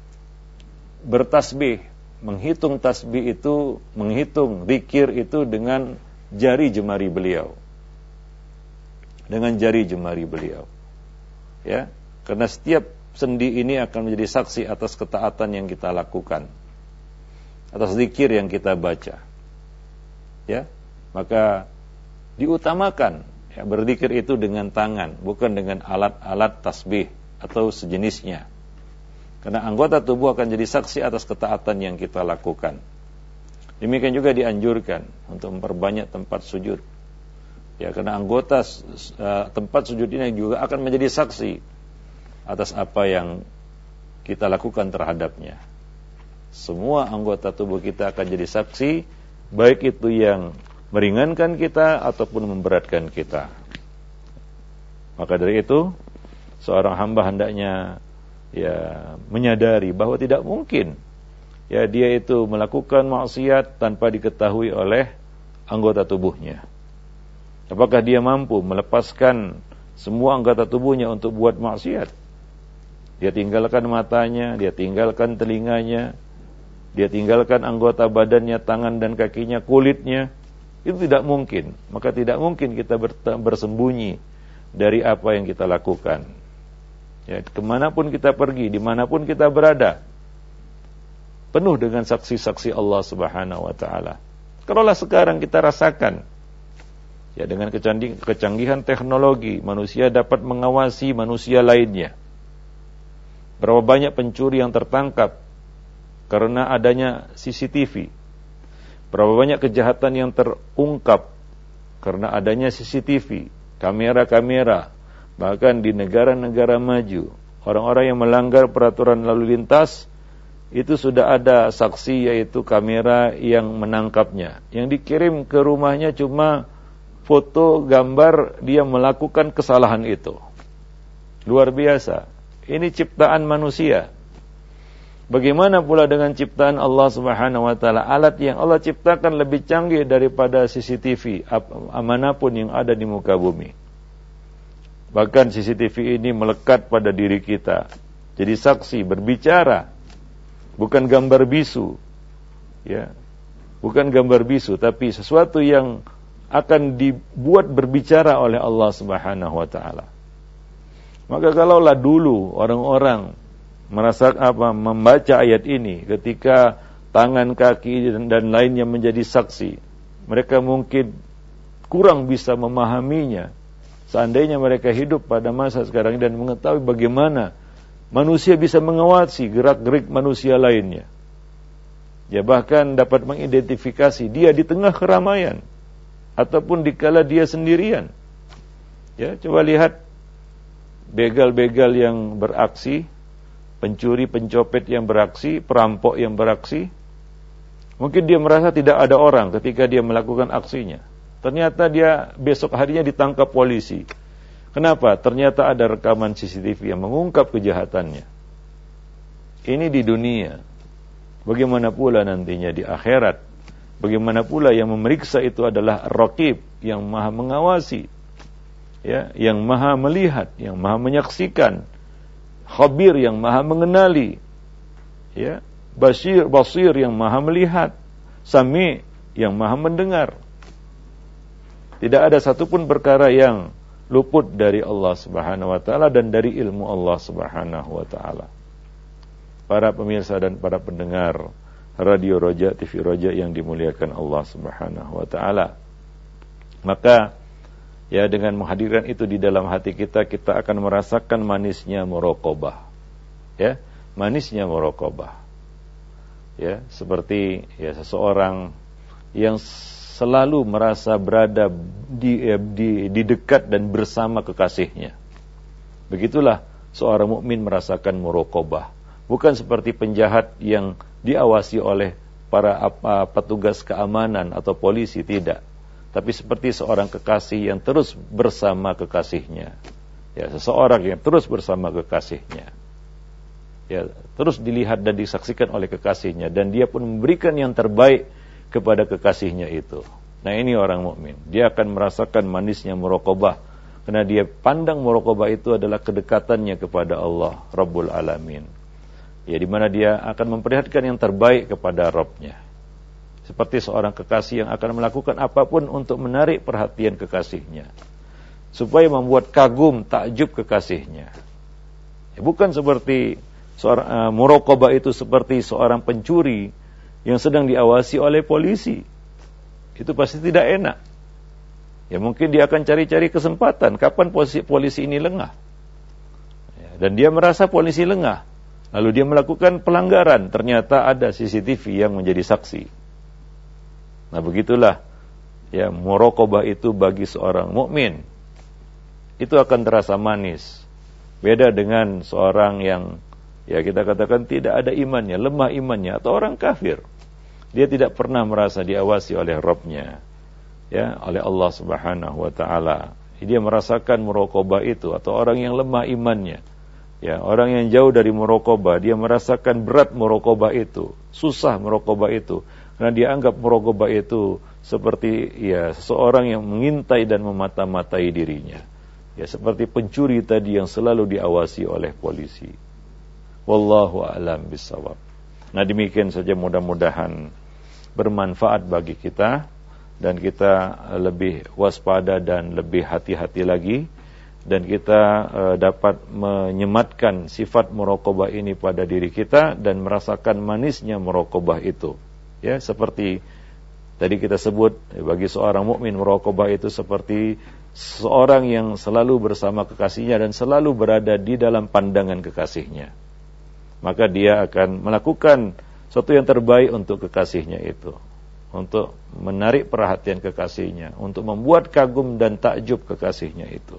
bertasbih, menghitung tasbih itu, menghitung zikir itu dengan jari jemari beliau. Dengan jari jemari beliau. Ya, karena setiap sendi ini akan menjadi saksi atas ketaatan yang kita lakukan, atas zikir yang kita baca. Ya, maka diutamakan ya, berzikir itu dengan tangan, bukan dengan alat-alat tasbih atau sejenisnya. Karena anggota tubuh akan jadi saksi atas ketaatan yang kita lakukan. Demikian juga dianjurkan untuk memperbanyak tempat sujud. Ya, karena anggota uh, tempat sujud ini juga akan menjadi saksi atas apa yang kita lakukan terhadapnya. Semua anggota tubuh kita akan jadi saksi, baik itu yang meringankan kita ataupun memberatkan kita. Maka dari itu, seorang hamba hendaknya ya menyadari bahwa tidak mungkin ya dia itu melakukan maksiat tanpa diketahui oleh anggota tubuhnya. Apakah dia mampu melepaskan semua anggota tubuhnya untuk buat maksiat? Dia tinggalkan matanya, dia tinggalkan telinganya, dia tinggalkan anggota badannya, tangan dan kakinya, kulitnya. Itu tidak mungkin. Maka tidak mungkin kita bersembunyi dari apa yang kita lakukan. Ya, kemanapun kita pergi, dimanapun kita berada, penuh dengan saksi-saksi Allah Subhanahu wa taala. Kalaulah sekarang kita rasakan, ya, dengan kecanggihan teknologi, manusia dapat mengawasi manusia lainnya. Berapa banyak pencuri yang tertangkap karena adanya C C T V. Berapa banyak kejahatan yang terungkap karena adanya C C T V, kamera-kamera. Bahkan di negara-negara maju, orang-orang yang melanggar peraturan lalu lintas, itu sudah ada saksi, yaitu kamera yang menangkapnya. Yang dikirim ke rumahnya cuma foto, gambar dia melakukan kesalahan itu. Luar biasa. Ini ciptaan manusia. Bagaimana pula dengan ciptaan Allah Subhanahu wa taala? Alat yang Allah ciptakan lebih canggih daripada C C T V manapun yang ada di muka bumi. Bahkan C C T V ini melekat pada diri kita. Jadi saksi, berbicara. Bukan gambar bisu. Ya. Bukan gambar bisu, tapi sesuatu yang akan dibuat berbicara oleh Allah Subhanahu wa taala. Maka kalaulah dulu orang-orang merasa apa membaca ayat ini ketika tangan, kaki dan, dan lainnya menjadi saksi, mereka mungkin kurang bisa memahaminya. Seandainya mereka hidup pada masa sekarang dan mengetahui bagaimana manusia bisa mengawasi gerak-gerik manusia lainnya. Ya, bahkan dapat mengidentifikasi dia di tengah keramaian ataupun dikala dia sendirian. Ya, coba lihat begal-begal yang beraksi, pencuri, pencopet yang beraksi, perampok yang beraksi. Mungkin dia merasa tidak ada orang ketika dia melakukan aksinya. Ternyata dia besok harinya ditangkap polisi. Kenapa? Ternyata ada rekaman C C T V yang mengungkap kejahatannya. Ini di dunia. Bagaimana pula nantinya di akhirat? Bagaimana pula yang memeriksa itu adalah Raqib, yang maha mengawasi, ya, yang maha melihat, yang maha menyaksikan, Khabir yang maha mengenali, ya, Basir, Basir yang maha melihat, Sami yang maha mendengar. Tidak ada satupun perkara yang luput dari Allah Subhanahu wa taala dan dari ilmu Allah Subhanahu wa taala. Para pemirsa dan para pendengar Radio Roja, T V Roja yang dimuliakan Allah Subhanahu wa taala. Maka ya, dengan menghadirkan itu di dalam hati kita, kita akan merasakan manisnya muraqabah. Ya, manisnya muraqabah. Ya, seperti ya seseorang yang selalu merasa berada di, di, di dekat dan bersama kekasihnya. Begitulah seorang mukmin merasakan muraqabah. Bukan seperti penjahat yang diawasi oleh para apa, petugas keamanan atau polisi, tidak. Tapi seperti seorang kekasih yang terus bersama kekasihnya. Ya, seseorang yang terus bersama kekasihnya. Ya, terus dilihat dan disaksikan oleh kekasihnya, dan dia pun memberikan yang terbaik kepada kekasihnya itu. Nah, ini orang mukmin. Dia akan merasakan manisnya muraqabah, karena dia pandang muraqabah itu adalah kedekatannya kepada Allah Rabbul Alamin. Ya, di mana dia akan memperlihatkan yang terbaik kepada Rabb-nya. Seperti seorang kekasih yang akan melakukan apapun untuk menarik perhatian kekasihnya, supaya membuat kagum, takjub kekasihnya. Ya, bukan seperti seorang uh, muraqabah itu seperti seorang pencuri yang sedang diawasi oleh polisi. Itu pasti tidak enak. Ya, mungkin dia akan cari-cari kesempatan kapan polisi, polisi ini lengah. Ya, dan dia merasa polisi lengah. Lalu dia melakukan pelanggaran, ternyata ada C C T V yang menjadi saksi. Nah, begitulah ya muraqabah itu bagi seorang mukmin. Itu akan terasa manis. Beda dengan seorang yang ya kita katakan tidak ada imannya, lemah imannya, atau orang kafir. Dia tidak pernah merasa diawasi oleh Rabb-nya, ya, oleh Allah Subhanahu wa taala. Dia merasakan muraqabah itu, atau orang yang lemah imannya. Ya, orang yang jauh dari muraqabah, dia merasakan berat muraqabah itu, susah muraqabah itu, karena dia anggap muraqabah itu seperti ya seseorang yang mengintai dan memata-matai dirinya. Ya, seperti pencuri tadi yang selalu diawasi oleh polisi. Wallahu a'lam bishawab. Nah, demikian saja, mudah-mudahan bermanfaat bagi kita dan kita lebih waspada dan lebih hati-hati lagi dan kita uh, dapat menyematkan sifat muraqabah ini pada diri kita dan merasakan manisnya muraqabah itu. Ya, seperti tadi kita sebut, bagi seorang mukmin muraqabah itu seperti seorang yang selalu bersama kekasihnya dan selalu berada di dalam pandangan kekasihnya. Maka dia akan melakukan sesuatu yang terbaik untuk kekasihnya itu, untuk menarik perhatian kekasihnya, untuk membuat kagum dan takjub kekasihnya itu.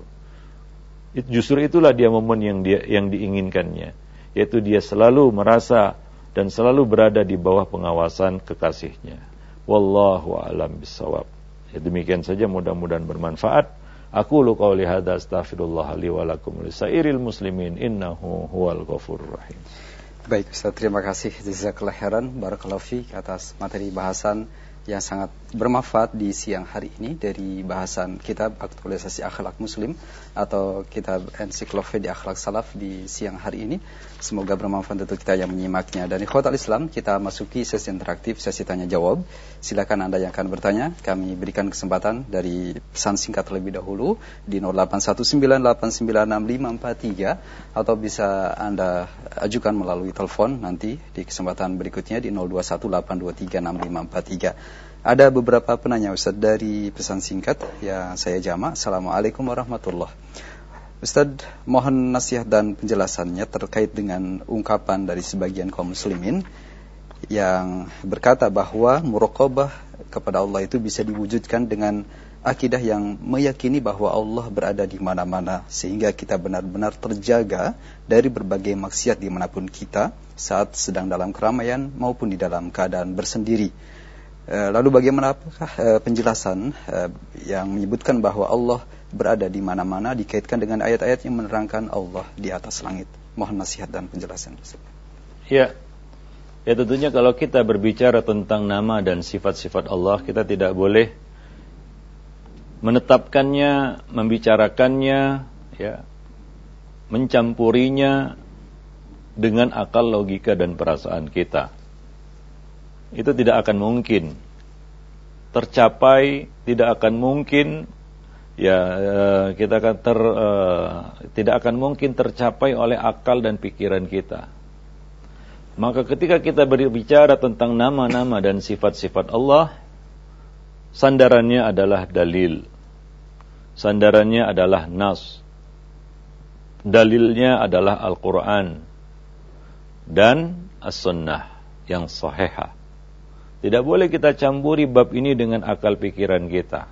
Justru itulah dia momen yang dia yang diinginkannya, yaitu dia selalu merasa dan selalu berada di bawah pengawasan kekasihnya. Wallahu a'lam bissawab. Ya, demikian saja, mudah-mudahan bermanfaat. Aqulu qouli hadza astaghfirullah li wa lakum lisairil muslimin innahu huwal ghafurur rahim. Baik Ustaz, terima kasih jazakallahu khairan, barakallahu fiik atas materi bahasan yang sangat bermanfaat di siang hari ini dari bahasan kitab Aktualisasi Akhlak Muslim atau kitab Ensiklopedia Akhlak Salaf di siang hari ini. Semoga bermanfaat untuk kita yang menyimaknya. Dan ikhwatal Islam, kita masuki sesi interaktif, sesi tanya jawab. Silakan Anda yang akan bertanya, kami berikan kesempatan dari pesan singkat terlebih dahulu di nol delapan satu sembilan delapan sembilan enam lima empat tiga atau bisa Anda ajukan melalui telepon nanti di kesempatan berikutnya di nol dua satu delapan dua tiga enam lima empat tiga. Ada beberapa penanya Ustaz dari pesan singkat yang saya jamak. Assalamualaikum warahmatullahi wabarakatuh. Ustaz, mohon nasihat dan penjelasannya terkait dengan ungkapan dari sebagian kaum muslimin yang berkata bahwa muraqabah kepada Allah itu bisa diwujudkan dengan akidah yang meyakini bahwa Allah berada di mana-mana, sehingga kita benar-benar terjaga dari berbagai maksiat dimanapun kita saat sedang dalam keramaian maupun di dalam keadaan bersendiri. Lalu bagaimanakah penjelasan yang menyebutkan bahwa Allah berada di mana-mana dikaitkan dengan ayat-ayat yang menerangkan Allah di atas langit? Mohon nasihat dan penjelasan. Ya, ya tentunya kalau kita berbicara tentang nama dan sifat-sifat Allah, kita tidak boleh menetapkannya, membicarakannya, ya, mencampurinya dengan akal, logika dan perasaan kita. Itu tidak akan mungkin tercapai, tidak akan mungkin ya kita akan ter uh, tidak akan mungkin tercapai oleh akal dan pikiran kita. Maka ketika kita berbicara tentang nama-nama dan sifat-sifat Allah, sandarannya adalah dalil. Sandarannya adalah nas. Dalilnya adalah Al-Qur'an dan As-Sunnah yang sahihah. Tidak boleh kita campuri bab ini dengan akal pikiran kita.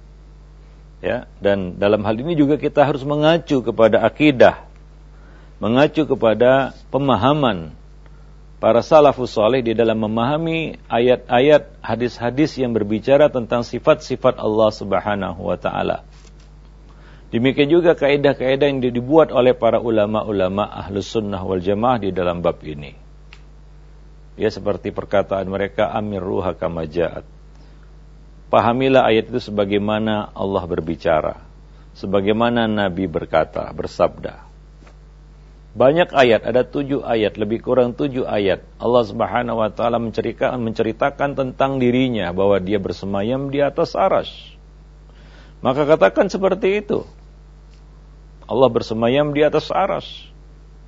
Ya, dan dalam hal ini juga kita harus mengacu kepada akidah, mengacu kepada pemahaman para salafus saleh di dalam memahami ayat-ayat, hadis-hadis yang berbicara tentang sifat-sifat Allah Subhanahu wa taala. Demikian juga kaidah-kaidah yang dibuat oleh para ulama-ulama Ahlus Sunnah wal Jamaah di dalam bab ini. Ya, seperti perkataan mereka, amirruha kama ja'at. Pahamilah ayat itu sebagaimana Allah berbicara, sebagaimana Nabi berkata, bersabda. Banyak ayat, ada tujuh ayat, lebih kurang tujuh ayat. Allah Subhanahu wa taala menceritakan, menceritakan tentang dirinya bahwa dia bersemayam di atas arasy. Maka katakan seperti itu. Allah bersemayam di atas arasy.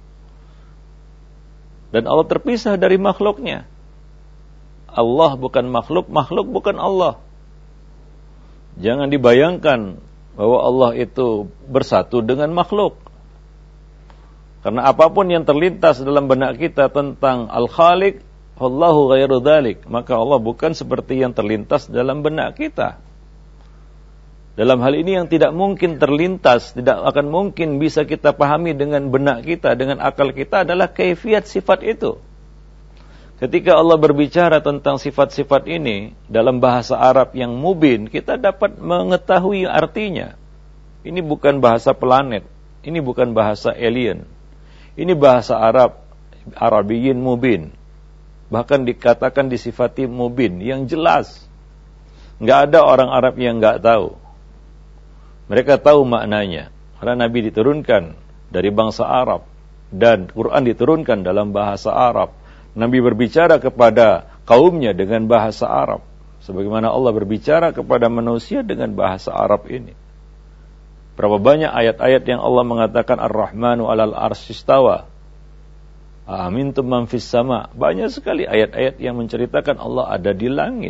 Dan Allah terpisah dari makhluknya. Allah bukan makhluk, makhluk bukan Allah. Jangan dibayangkan bahwa Allah itu bersatu dengan makhluk. Karena apapun yang terlintas dalam benak kita tentang Al-Khaliq, Allahu ghairu dzalik, maka Allah bukan seperti yang terlintas dalam benak kita. Dalam hal ini yang tidak mungkin terlintas, tidak akan mungkin bisa kita pahami dengan benak kita, dengan akal kita adalah kaifiat sifat itu. Ketika Allah berbicara tentang sifat-sifat ini dalam bahasa Arab yang mubin, kita dapat mengetahui artinya. Ini bukan bahasa planet, ini bukan bahasa alien. Ini bahasa Arab, Arabiyyin mubin. Bahkan dikatakan disifati mubin, yang jelas. Enggak ada orang Arab yang enggak tahu. Mereka tahu maknanya, karena Nabi diturunkan dari bangsa Arab dan Quran diturunkan dalam bahasa Arab. Nabi berbicara kepada kaumnya dengan bahasa Arab, sebagaimana Allah berbicara kepada manusia dengan bahasa Arab ini. Berapa banyak ayat-ayat yang Allah mengatakan Ar-Rahmanu 'alal arsy istawa. Amintum man fis sama. Banyak sekali ayat-ayat yang menceritakan Allah ada di langit.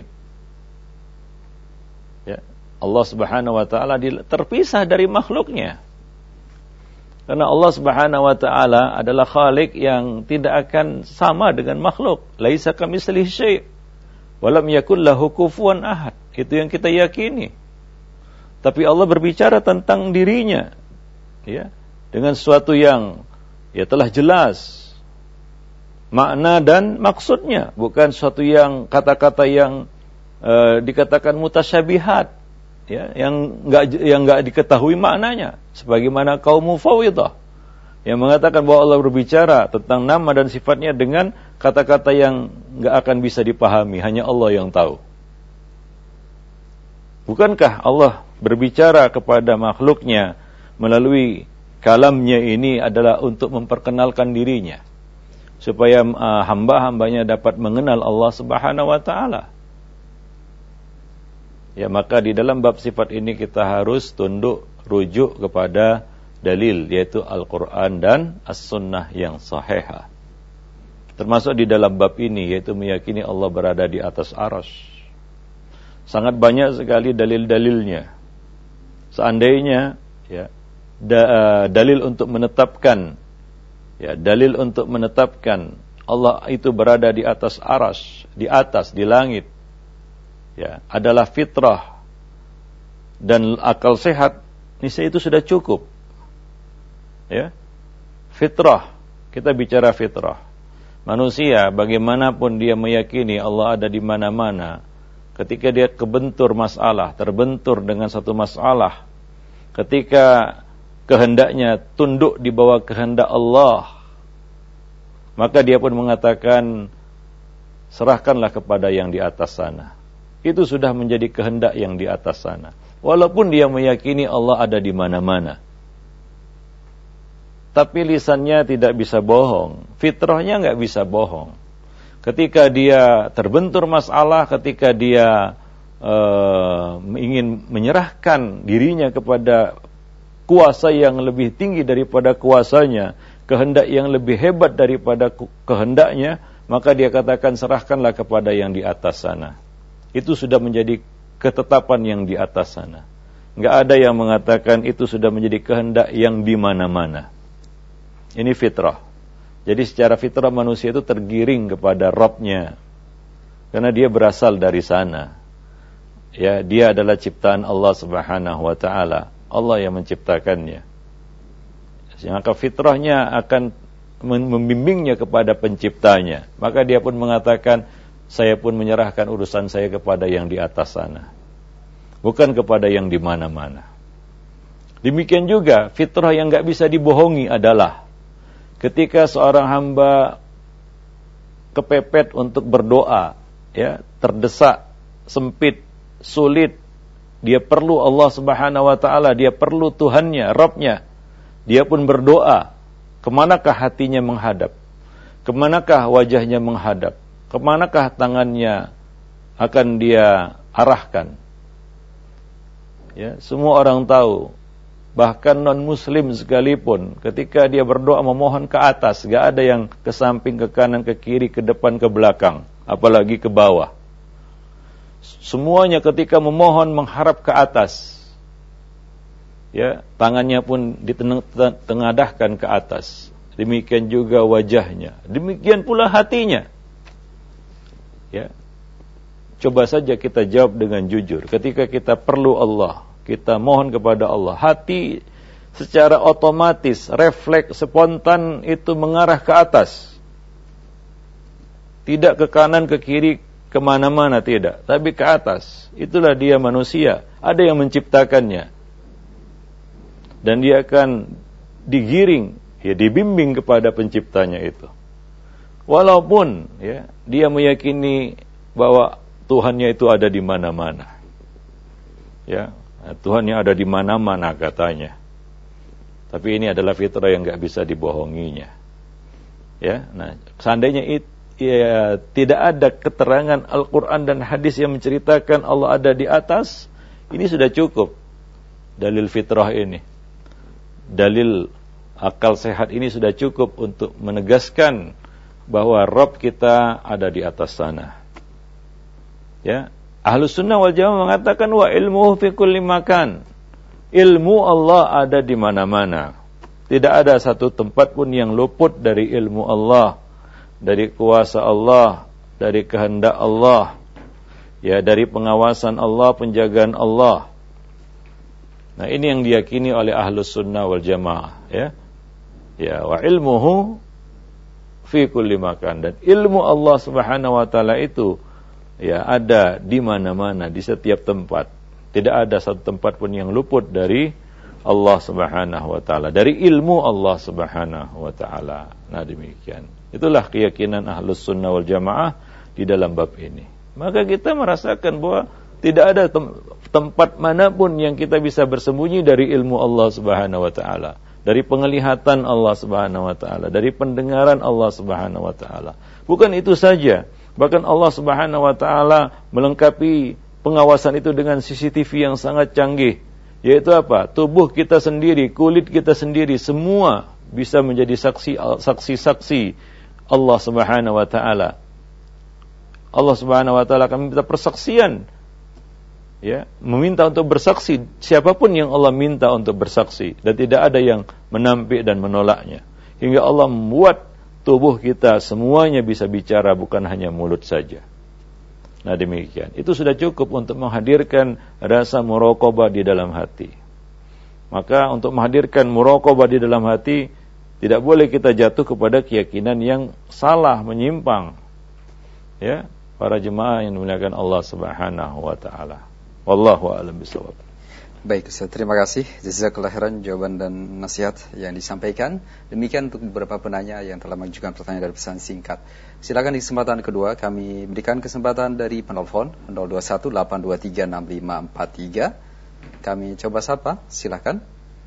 Ya, Allah Subhanahu wa taala terpisah dari makhluknya. Karena Allah Subhanahu wa taala adalah Khalik yang tidak akan sama dengan makhluk. Laisa kamitslihi syai'. Wa lam yakul lahu kufuwan ahad. Itu yang kita yakini. Tapi Allah berbicara tentang dirinya, ya, dengan sesuatu yang ya telah jelas makna dan maksudnya, bukan sesuatu yang kata-kata yang uh, dikatakan mutasyabihat, ya, yang enggak yang enggak diketahui maknanya, sebagaimana kaum Mufawwidhah yang mengatakan bahwa Allah berbicara tentang nama dan sifatnya dengan kata-kata yang enggak akan bisa dipahami, hanya Allah yang tahu. Bukankah Allah berbicara kepada makhluknya melalui kalamnya ini adalah untuk memperkenalkan dirinya, supaya uh, hamba-hambanya dapat mengenal Allah Subhanahu wa taala. Ya, maka di dalam bab sifat ini kita harus tunduk rujuk kepada dalil, yaitu Al-Quran dan As-Sunnah yang sahihah. Termasuk di dalam bab ini, yaitu meyakini Allah berada di atas arsy. Sangat banyak sekali dalil-dalilnya. Seandainya ya da, uh, dalil untuk menetapkan ya dalil untuk menetapkan Allah itu berada di atas arsy, di atas, di langit, ya, adalah fitrah dan akal sehat, niscaya itu sudah cukup. Ya. Fitrah, kita bicara fitrah. Manusia bagaimanapun dia meyakini Allah ada di mana-mana, ketika dia kebentur masalah, terbentur dengan satu masalah, ketika kehendaknya tunduk di bawah kehendak Allah, maka dia pun mengatakan, serahkanlah kepada yang di atas sana. Itu sudah menjadi kehendak yang di atas sana. Walaupun dia meyakini Allah ada di mana-mana. Tapi lisannya tidak bisa bohong. Fitrahnya nggak bisa bohong. Ketika dia terbentur masalah, ketika dia uh, ingin menyerahkan dirinya kepada kuasa yang lebih tinggi daripada kuasanya, kehendak yang lebih hebat daripada kehendaknya, maka dia katakan serahkanlah kepada yang di atas sana. Itu sudah menjadi ketetapan yang di atas sana. Enggak ada yang mengatakan itu sudah menjadi kehendak yang di mana-mana. Ini fitrah. Jadi secara fitrah manusia itu tergiring kepada Rabb-nya. Karena dia berasal dari sana. Ya, dia adalah ciptaan Allah Subhanahu wa taala. Allah yang menciptakannya. Maka fitrahnya akan membimbingnya kepada penciptanya. Maka dia pun mengatakan, saya pun menyerahkan urusan saya kepada yang di atas sana, bukan kepada yang di mana-mana. Demikian juga fitrah yang enggak bisa dibohongi adalah ketika seorang hamba kepepet untuk berdoa, ya, terdesak, sempit, sulit, dia perlu Allah Subhanahu wa taala, dia perlu Tuhannya, Rabb-nya. Dia pun berdoa. Kemanakah hatinya menghadap? Kemanakah wajahnya menghadap? Kemanakah tangannya akan dia arahkan? Ya, semua orang tahu. Bahkan non-muslim sekalipun, ketika dia berdoa memohon ke atas, gak ada yang ke samping, ke kanan, ke kiri, ke depan, ke belakang, apalagi ke bawah. Semuanya ketika memohon mengharap ke atas. Ya, tangannya pun ditengadahkan ke atas. Demikian juga wajahnya. Demikian pula hatinya. Ya. Coba saja kita jawab dengan jujur. Ketika kita perlu Allah, kita mohon kepada Allah, hati secara otomatis, refleks, spontan itu mengarah ke atas. Tidak ke kanan, ke kiri, kemana-mana, tidak. Tapi ke atas. Itulah dia manusia. Ada yang menciptakannya. Dan dia akan digiring, ya, dibimbing kepada penciptanya itu. Walaupun ya, dia meyakini bahwa Tuhannya itu ada di mana-mana. Ya, Tuhan yang ada di mana-mana katanya. Tapi ini adalah fitrah yang enggak bisa dibohonginya. Ya, nah, seandainya it, ya, tidak ada keterangan Al-Quran dan hadis yang menceritakan Allah ada di atas, ini sudah cukup dalil fitrah ini. dalil akal sehat ini sudah cukup untuk menegaskan bahwa Rabb kita ada di atas sana. Ya, Ahlus Sunnah wal Jamaah mengatakan wa ilmuhu fi kulli makan. Ilmu Allah ada di mana-mana. Tidak ada satu tempat pun yang luput dari ilmu Allah, dari kuasa Allah, dari kehendak Allah, ya, dari pengawasan Allah, penjagaan Allah. Nah, ini yang diyakini oleh Ahlus Sunnah wal Jamaah, ya. Ya, wa ilmuhu fi kulli makan, dan ilmu Allah Subhanahu wa taala itu ya ada di mana-mana, di setiap tempat. Tidak ada satu tempat pun yang luput dari Allah Subhanahu wa taala, dari ilmu Allah Subhanahu wa taala. Nah, demikian. Itulah keyakinan Ahlus Sunnah wal Jamaah di dalam bab ini. Maka kita merasakan bahwa tidak ada tem- tempat manapun yang kita bisa bersembunyi dari ilmu Allah Subhanahu wa taala, dari penglihatan Allah Subhanahu wa taala, dari pendengaran Allah Subhanahu wa taala. Bukan itu saja, bahkan Allah Subhanahu wa taala melengkapi pengawasan itu dengan C C T V yang sangat canggih, yaitu apa? Tubuh kita sendiri, kulit kita sendiri, semua bisa menjadi saksi saksi-saksi Allah Subhanahu wa taala. Allah Subhanahu wa taala akan minta persaksian, ya, meminta untuk bersaksi siapapun yang Allah minta untuk bersaksi, dan tidak ada yang menampik dan menolaknya, hingga Allah membuat tubuh kita semuanya bisa bicara, bukan hanya mulut saja. Nah, demikian. Itu sudah cukup untuk menghadirkan rasa muraqabah di dalam hati. Maka untuk menghadirkan muraqabah di dalam hati, tidak boleh kita jatuh kepada keyakinan yang salah, menyimpang. Ya, para jemaah yang dimuliakan Allah Subhanahu wa taala. Wallahu a'lam bishawab. Baik, Ustaz, terima kasih jazakallahu khairan jawaban dan nasihat yang disampaikan. Demikian untuk beberapa penanya yang telah mengajukan pertanyaan dan pesan singkat. Silakan di kesempatan kedua kami berikan kesempatan dari penelpon nol dua satu delapan dua tiga enam lima empat tiga. Kami coba sapa, silakan.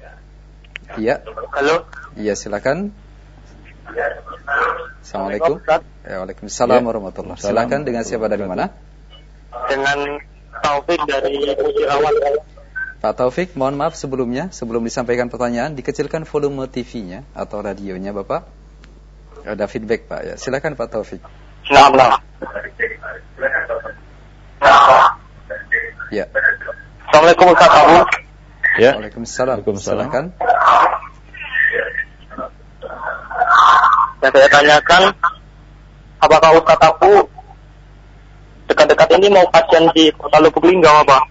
Iya. Halo. Iya, silakan. Assalamualaikum. Ya, waalaikumsalam ya. warahmatullahi wabarakatuh. Silakan, dengan siapa dari mana? Dengan Taufik dari Rawat. Pak Taufik, mohon maaf sebelumnya, sebelum disampaikan pertanyaan, dikecilkan volume T V-nya atau radionya, Bapak. Ada feedback, Pak, ya. Silakan Pak Taufik. Nah, nah. Ya. Assalamualaikum Ustaz Abu. Ya. Waalaikumsalam. Silakan. Yang saya tanyakan, apakah Ustaz Abu dekat-dekat ini mau kajian di Kota Lubuk Linggau apa?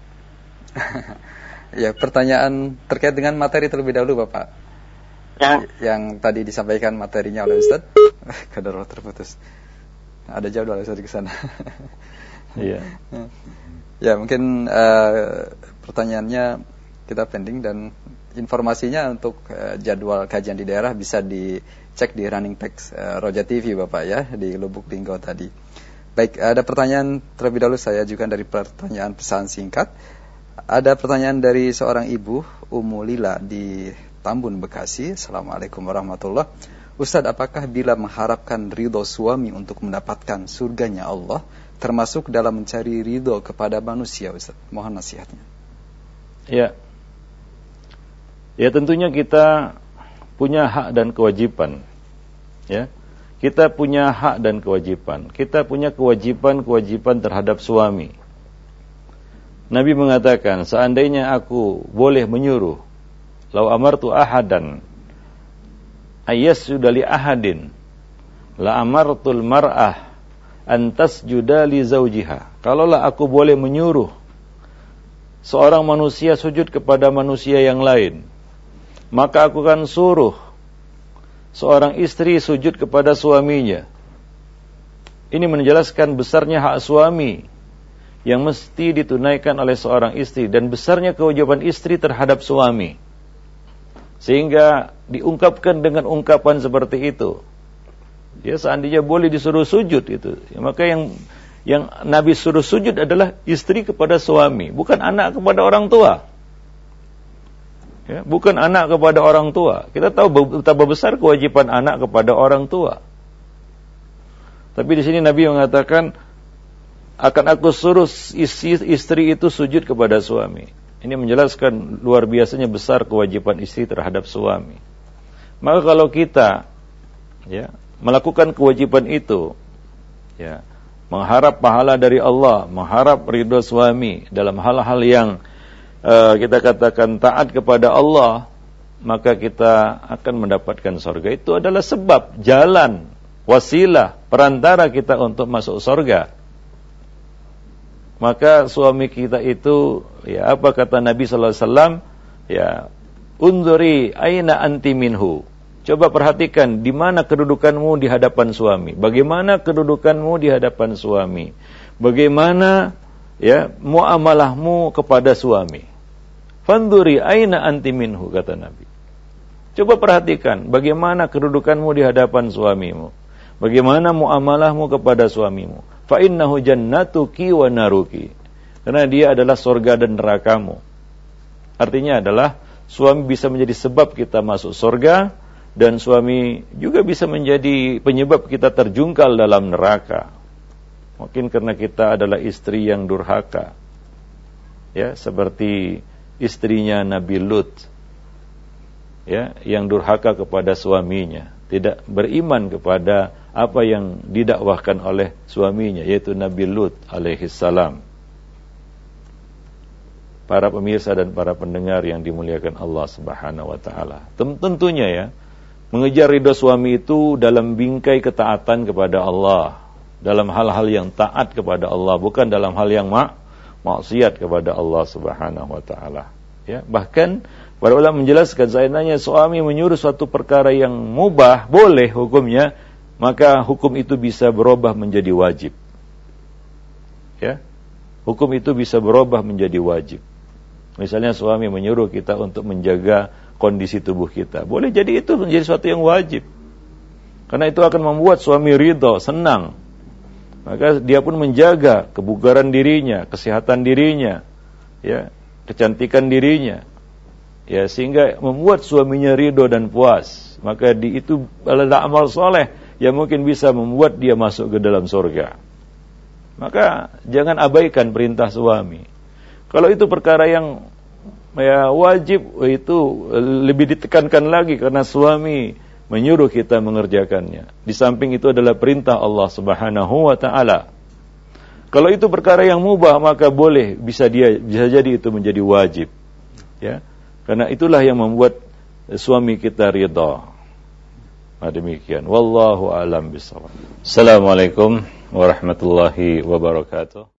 Ya, pertanyaan terkait dengan materi terlebih dahulu, Bapak. Ya. Yang tadi disampaikan materinya oleh Ustaz. Kadar terputus. Ada jadwal Ustaz ke sana. Iya. Ya, mungkin uh, pertanyaannya kita pending, dan informasinya untuk uh, jadwal kajian di daerah bisa dicek di running text uh, Roja T V, Bapak, ya, di Lubuk Linggau tadi. Baik, ada pertanyaan terlebih dahulu saya ajukan dari pertanyaan pesan singkat. Ada pertanyaan dari seorang ibu, Ummu Lila di Tambun, Bekasi. Assalamualaikum warahmatullahi wabarakatuh. Ustaz, apakah bila mengharapkan ridho suami untuk mendapatkan surganya Allah, termasuk dalam mencari ridho kepada manusia, Ustaz? Mohon nasihatnya. Ya. Ya, tentunya kita punya hak dan kewajiban. Ya. Kita punya hak dan kewajiban. Kita punya kewajiban-kewajiban terhadap suami. Nabi mengatakan, seandainya aku boleh menyuruh, lau amartu ahadan ayyasjuda li ahadin la amartul mar'ah an tasjuda li zawjiha. Kalaulah aku boleh menyuruh seorang manusia sujud kepada manusia yang lain, maka aku akan suruh seorang istri sujud kepada suaminya. Ini menjelaskan besarnya hak suami yang mesti ditunaikan oleh seorang istri, dan besarnya kewajiban istri terhadap suami, sehingga diungkapkan dengan ungkapan seperti itu. Ya, seandainya boleh disuruh sujud itu, ya, maka yang yang Nabi suruh sujud adalah istri kepada suami, bukan anak kepada orang tua. Ya, bukan anak kepada orang tua. Kita tahu betapa besar kewajiban anak kepada orang tua. Tapi di sini Nabi mengatakan, akan aku suruh istri, istri itu sujud kepada suami. Ini menjelaskan luar biasanya besar kewajiban istri terhadap suami. Maka kalau kita ya melakukan kewajiban itu, ya, mengharap pahala dari Allah, mengharap ridho suami dalam hal-hal yang uh, kita katakan taat kepada Allah, maka kita akan mendapatkan surga. Itu adalah sebab, jalan, wasilah, perantara kita untuk masuk surga. Maka suami kita itu, ya, apa kata Nabi sallallahu alaihi wasallam, ya, unzuri aina anti minhu. Coba perhatikan di mana kedudukanmu di hadapan suami. Bagaimana kedudukanmu di hadapan suami? Bagaimana ya muamalahmu kepada suami? Fanduri aina anti minhu, kata Nabi. Coba perhatikan bagaimana kedudukanmu di hadapan suamimu. Bagaimana muamalahmu kepada suamimu. Fa innahu jannatuki wa naruki. Karena dia adalah surga dan nerakamu. Artinya adalah suami bisa menjadi sebab kita masuk surga, dan suami juga bisa menjadi penyebab kita terjungkal dalam neraka. Mungkin karena kita adalah istri yang durhaka. Ya, seperti istrinya Nabi Lut. Ya, yang durhaka kepada suaminya, tidak beriman kepada apa yang didakwahkan oleh suaminya, yaitu Nabi Lut alaihi salam. Para pemirsa dan para pendengar yang dimuliakan Allah Subhanahu wa taala. Tentunya ya, mengejar ridha suami itu dalam bingkai ketaatan kepada Allah, dalam hal-hal yang taat kepada Allah, bukan dalam hal yang mak maksiat kepada Allah Subhanahu wa taala. Ya, bahkan para ulama menjelaskan, seandainya suami menyuruh suatu perkara yang mubah, boleh hukumnya, maka hukum itu bisa berubah menjadi wajib. Ya, hukum itu bisa berubah menjadi wajib. Misalnya suami menyuruh kita untuk menjaga kondisi tubuh kita, boleh jadi itu menjadi sesuatu yang wajib. Karena itu akan membuat suami ridho, senang. Maka dia pun menjaga kebugaran dirinya, kesehatan dirinya, ya, kecantikan dirinya. Ya, sehingga membuat suaminya ridho dan puas. Maka di itu adalah amal soleh yang mungkin bisa membuat dia masuk ke dalam surga. Maka jangan abaikan perintah suami. Kalau itu perkara yang ya wajib, itu lebih ditekankan lagi karena suami menyuruh kita mengerjakannya. Di samping itu adalah perintah Allah Subhanahu wa taala. Kalau itu perkara yang mubah, maka boleh, bisa dia bisa jadi itu menjadi wajib. Ya. Karena itulah yang membuat suami kita ridha. Nah, demikian. Wallahu a'lam bishawab. Assalamualaikum warahmatullahi wabarakatuh.